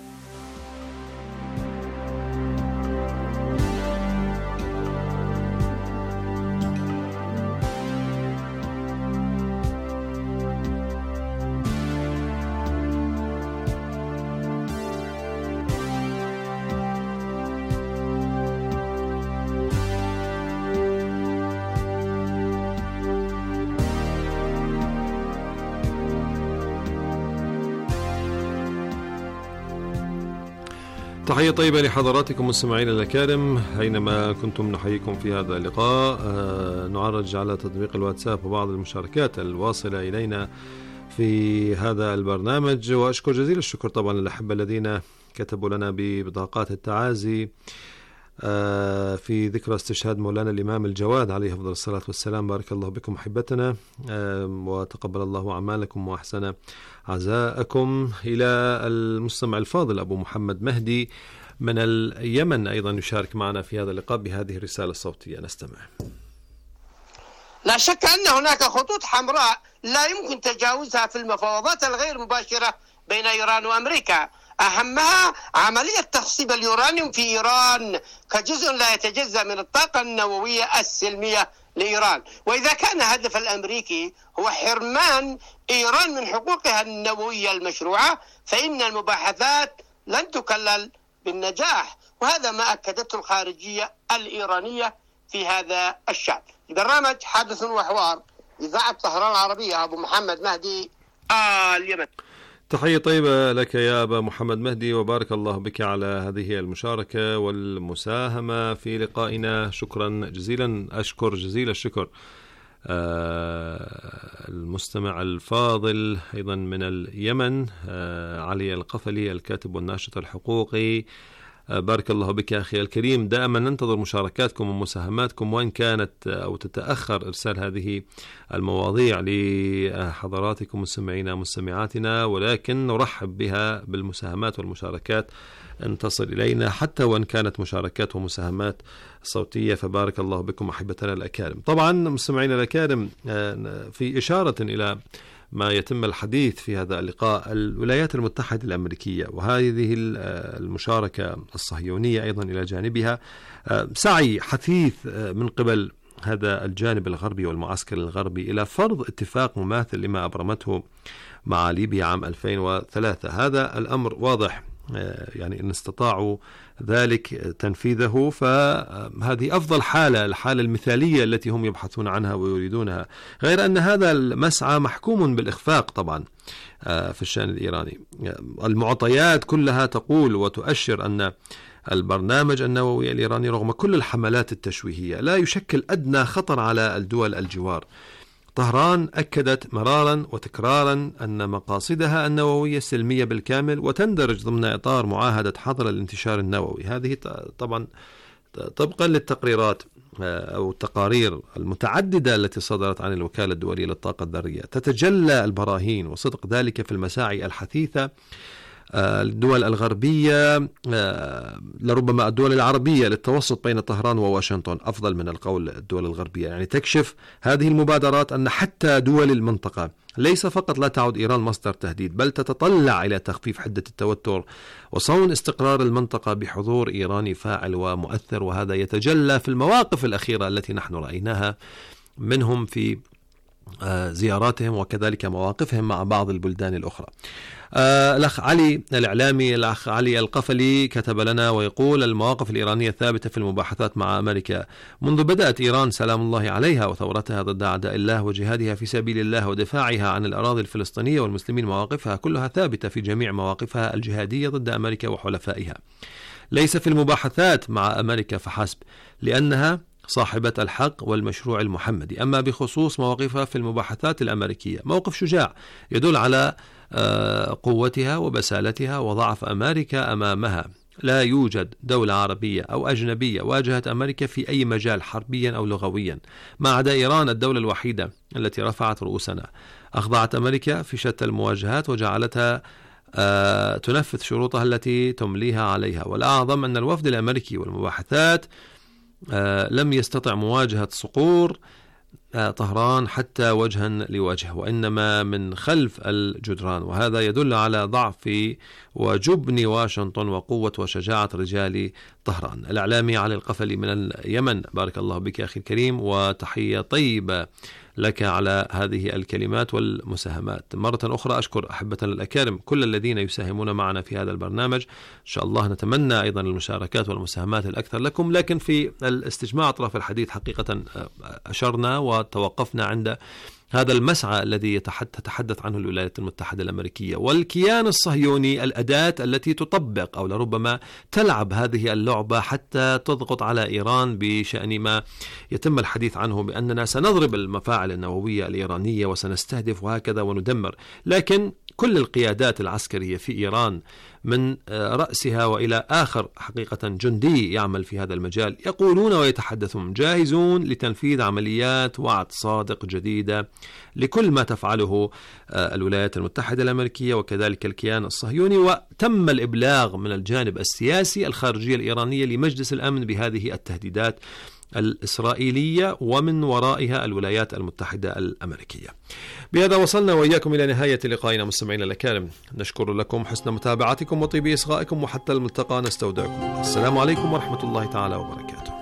تحية طيبة لحضراتكم مستمعينا الأكارم أينما كنتم، نحييكم في هذا اللقاء. آه نعرج على تطبيق الواتساب وبعض المشاركات الواصلة إلينا في هذا البرنامج، وأشكر جزيل الشكر طبعا للأحبة الذين كتبوا لنا ببطاقات التعازي آه في ذكرى استشهاد مولانا الإمام الجواد عليه أفضل الصلاة والسلام. بارك الله بكم أحبتنا، آه وتقبل الله أعمالكم وأحسن عزاءكم. إلى المستمع الفاضل أبو محمد مهدي من اليمن أيضا يشارك معنا في هذا اللقاء بهذه الرسالة الصوتية، نستمع. لا شك أن هناك خطوط حمراء لا يمكن تجاوزها في المفاوضات الغير مباشرة بين إيران وأمريكا، أهمها عملية تخصيب اليورانيوم في إيران كجزء لا يتجزأ من الطاقة النووية السلمية لإيران. وإذا كان هدف الأمريكي هو حرمان إيران من حقوقها النووية المشروعة، فإن المباحثات لن تكلل بالنجاح، وهذا ما أكدته الخارجية الإيرانية في هذا الشأن. برنامج حدث وحوار إذاعة طهران العربية، أبو محمد مهدي آه اليمن. تحية طيبة لك يا أبا محمد مهدي، وبارك الله بك على هذه المشاركة والمساهمة في لقائنا. شكرا جزيلا، أشكر جزيل الشكر آه المستمع الفاضل أيضا من اليمن آه علي القفلي الكاتب والناشط الحقوقي. آه بارك الله بك أخي الكريم، دائما ننتظر مشاركاتكم ومساهماتكم وإن كانت أو تتأخر إرسال هذه المواضيع لحضراتكم مستمعينا مستمعاتنا، ولكن نرحب بها بالمساهمات والمشاركات أن تصل إلينا حتى وإن كانت مشاركات ومساهمات صوتية. فبارك الله بكم أحبتنا الأكارم. طبعا مستمعينا الأكارم، في إشارة إلى ما يتم الحديث في هذا اللقاء، الولايات المتحدة الأمريكية وهذه المشاركة الصهيونية أيضا إلى جانبها سعي حثيث من قبل هذا الجانب الغربي والمعسكر الغربي إلى فرض اتفاق مماثل لما أبرمته مع ليبيا عام ألفين وثلاثة. هذا الأمر واضح، يعني إن استطاعوا ذلك تنفيذه فهذه أفضل حالة، الحالة المثالية التي هم يبحثون عنها ويريدونها، غير أن هذا المسعى محكوم بالإخفاق طبعا في الشأن الإيراني. المعطيات كلها تقول وتؤشر أن البرنامج النووي الإيراني رغم كل الحملات التشويهية لا يشكل أدنى خطر على الدول الجوار. طهران أكدت مرارا وتكرارا أن مقاصدها النووية سلمية بالكامل وتندرج ضمن إطار معاهدة حظر الانتشار النووي. هذه طبعا طبقا للتقريرات أو التقارير المتعددة التي صدرت عن الوكالة الدولية للطاقة الذرية، تتجلى البراهين وصدق ذلك في المساعي الحثيثة الدول الغربية، لربما الدول العربية، للتوسط بين طهران وواشنطن أفضل من القول الدول الغربية. يعني تكشف هذه المبادرات أن حتى دول المنطقة ليس فقط لا تعد إيران مصدر تهديد، بل تتطلع إلى تخفيف حدة التوتر وصون استقرار المنطقة بحضور إيراني فاعل ومؤثر. وهذا يتجلى في المواقف الأخيرة التي نحن رأيناها منهم في زياراتهم وكذلك مواقفهم مع بعض البلدان الأخرى. آه الأخ علي الإعلامي الأخ علي القفلي كتب لنا ويقول: المواقف الإيرانية الثابتة في المباحثات مع أمريكا منذ بدأت إيران سلام الله عليها وثورتها ضد أعداء الله وجهادها في سبيل الله ودفاعها عن الأراضي الفلسطينية والمسلمين، مواقفها كلها ثابتة في جميع مواقفها الجهادية ضد أمريكا وحلفائها، ليس في المباحثات مع أمريكا فحسب، لأنها صاحبة الحق والمشروع المحمدي. أما بخصوص مواقفها في المباحثات الأمريكية، موقف شجاع يدل على قوتها وبسالتها وضعف أمريكا أمامها. لا يوجد دولة عربية أو أجنبية واجهت أمريكا في أي مجال حربيا أو لغويا ما عدا إيران، الدولة الوحيدة التي رفعت رؤوسنا، أخضعت أمريكا في شتى المواجهات وجعلتها آه تنفذ شروطها التي تمليها عليها. والأعظم أن الوفد الأمريكي والمباحثات آه لم يستطع مواجهة صقور آه طهران حتى وجها لوجه، وإنما من خلف الجدران، وهذا يدل على ضعف وجبن واشنطن وقوة وشجاعة رجال طهران. الإعلامي علي القفلي من اليمن، بارك الله بك أخي الكريم، وتحية طيبة لك على هذه الكلمات والمساهمات. مرة أخرى أشكر أحبتنا الأكارم كل الذين يساهمون معنا في هذا البرنامج. إن شاء الله نتمنى أيضا المشاركات والمساهمات الأكثر لكم، لكن في الاستجماع أطراف الحديث حقيقة أشرنا وتوقفنا عند هذا المسعى الذي تتحدث عنه الولايات المتحدة الأمريكية والكيان الصهيوني، الأداة التي تطبق أو لربما تلعب هذه اللعبة حتى تضغط على إيران بشأن ما يتم الحديث عنه بأننا سنضرب المفاعل النووية الإيرانية وسنستهدف وهكذا وندمر. لكن كل القيادات العسكرية في إيران من رأسها وإلى آخر حقيقة جندي يعمل في هذا المجال يقولون ويتحدثون جاهزون لتنفيذ عمليات وعد صادق جديدة لكل ما تفعله الولايات المتحدة الأمريكية وكذلك الكيان الصهيوني. وتم الإبلاغ من الجانب السياسي الخارجية الإيرانية لمجلس الأمن بهذه التهديدات الإسرائيلية ومن ورائها الولايات المتحدة الأمريكية. بهذا وصلنا وإياكم إلى نهاية لقائنا مستمعينا الأكارم، نشكر لكم حسن متابعتكم وطيب إصغائكم، وحتى الملتقى نستودعكم. السلام عليكم ورحمة الله تعالى وبركاته.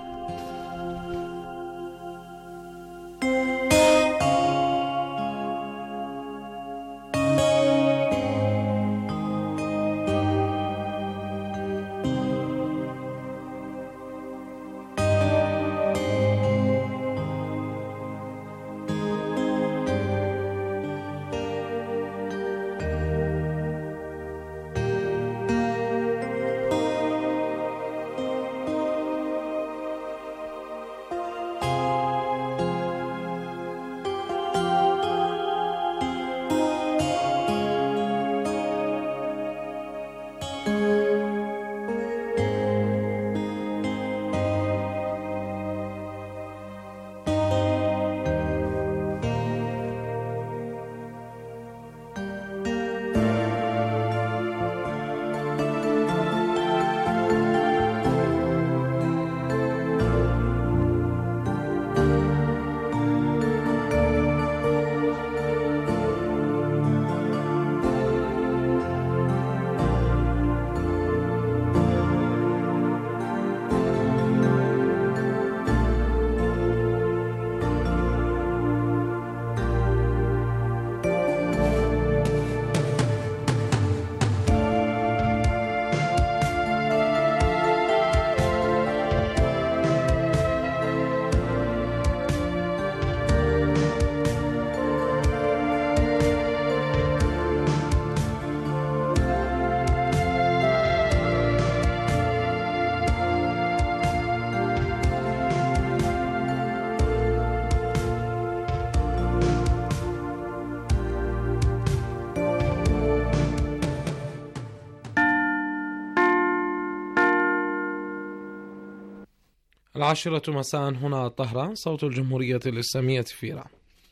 العاشرة مساء هنا طهران، صوت الجمهورية الإسلامية في إيران.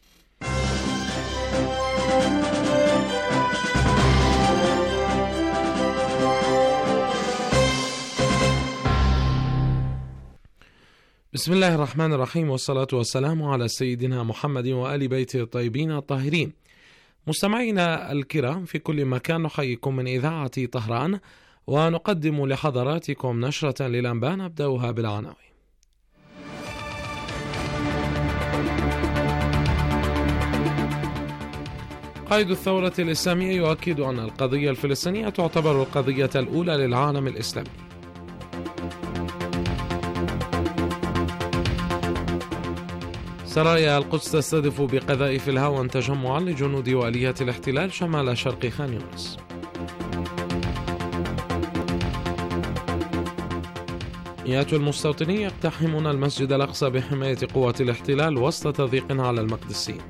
بسم الله الرحمن الرحيم، والصلاة والسلام على سيدنا محمد وآل بيته الطيبين الطاهرين. مستمعينا الكرام في كل مكان، نحييكم من إذاعة طهران ونقدم لحضراتكم نشرة للأنباء نبدأها بالعناوين. قائد الثورة الإسلامية يؤكد أن القضية الفلسطينية تعتبر القضية الأولى للعالم الإسلامي. سرايا القدس تستهدف بقذائف الهاون تجمعا لجنود وآليات الاحتلال شمال شرق خان يونس. مئات المستوطنين يقتحمون المسجد الأقصى بحماية قوات الاحتلال وسط تضييق على المقدسيين.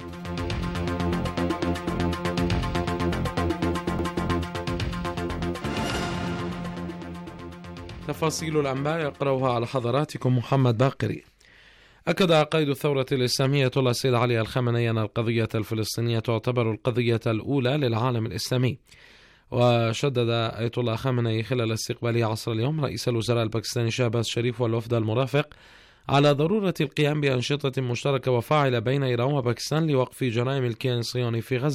تفاصيل الأنباء يقرأها على حضراتكم محمد باقري. أكد قائد الثورة الإسلامية الله السيد علي الخامنئي أن القضية الفلسطينية تعتبر القضية الأولى للعالم الإسلامي. وشدد آية الله خامنئي خلال استقباله عصر اليوم رئيس الوزراء الباكستاني شهباز شريف والوفد المرافق على ضرورة القيام بأنشطة مشتركة وفاعلة بين إيران وباكستان لوقف جرائم الكيان الصهيوني في غزة.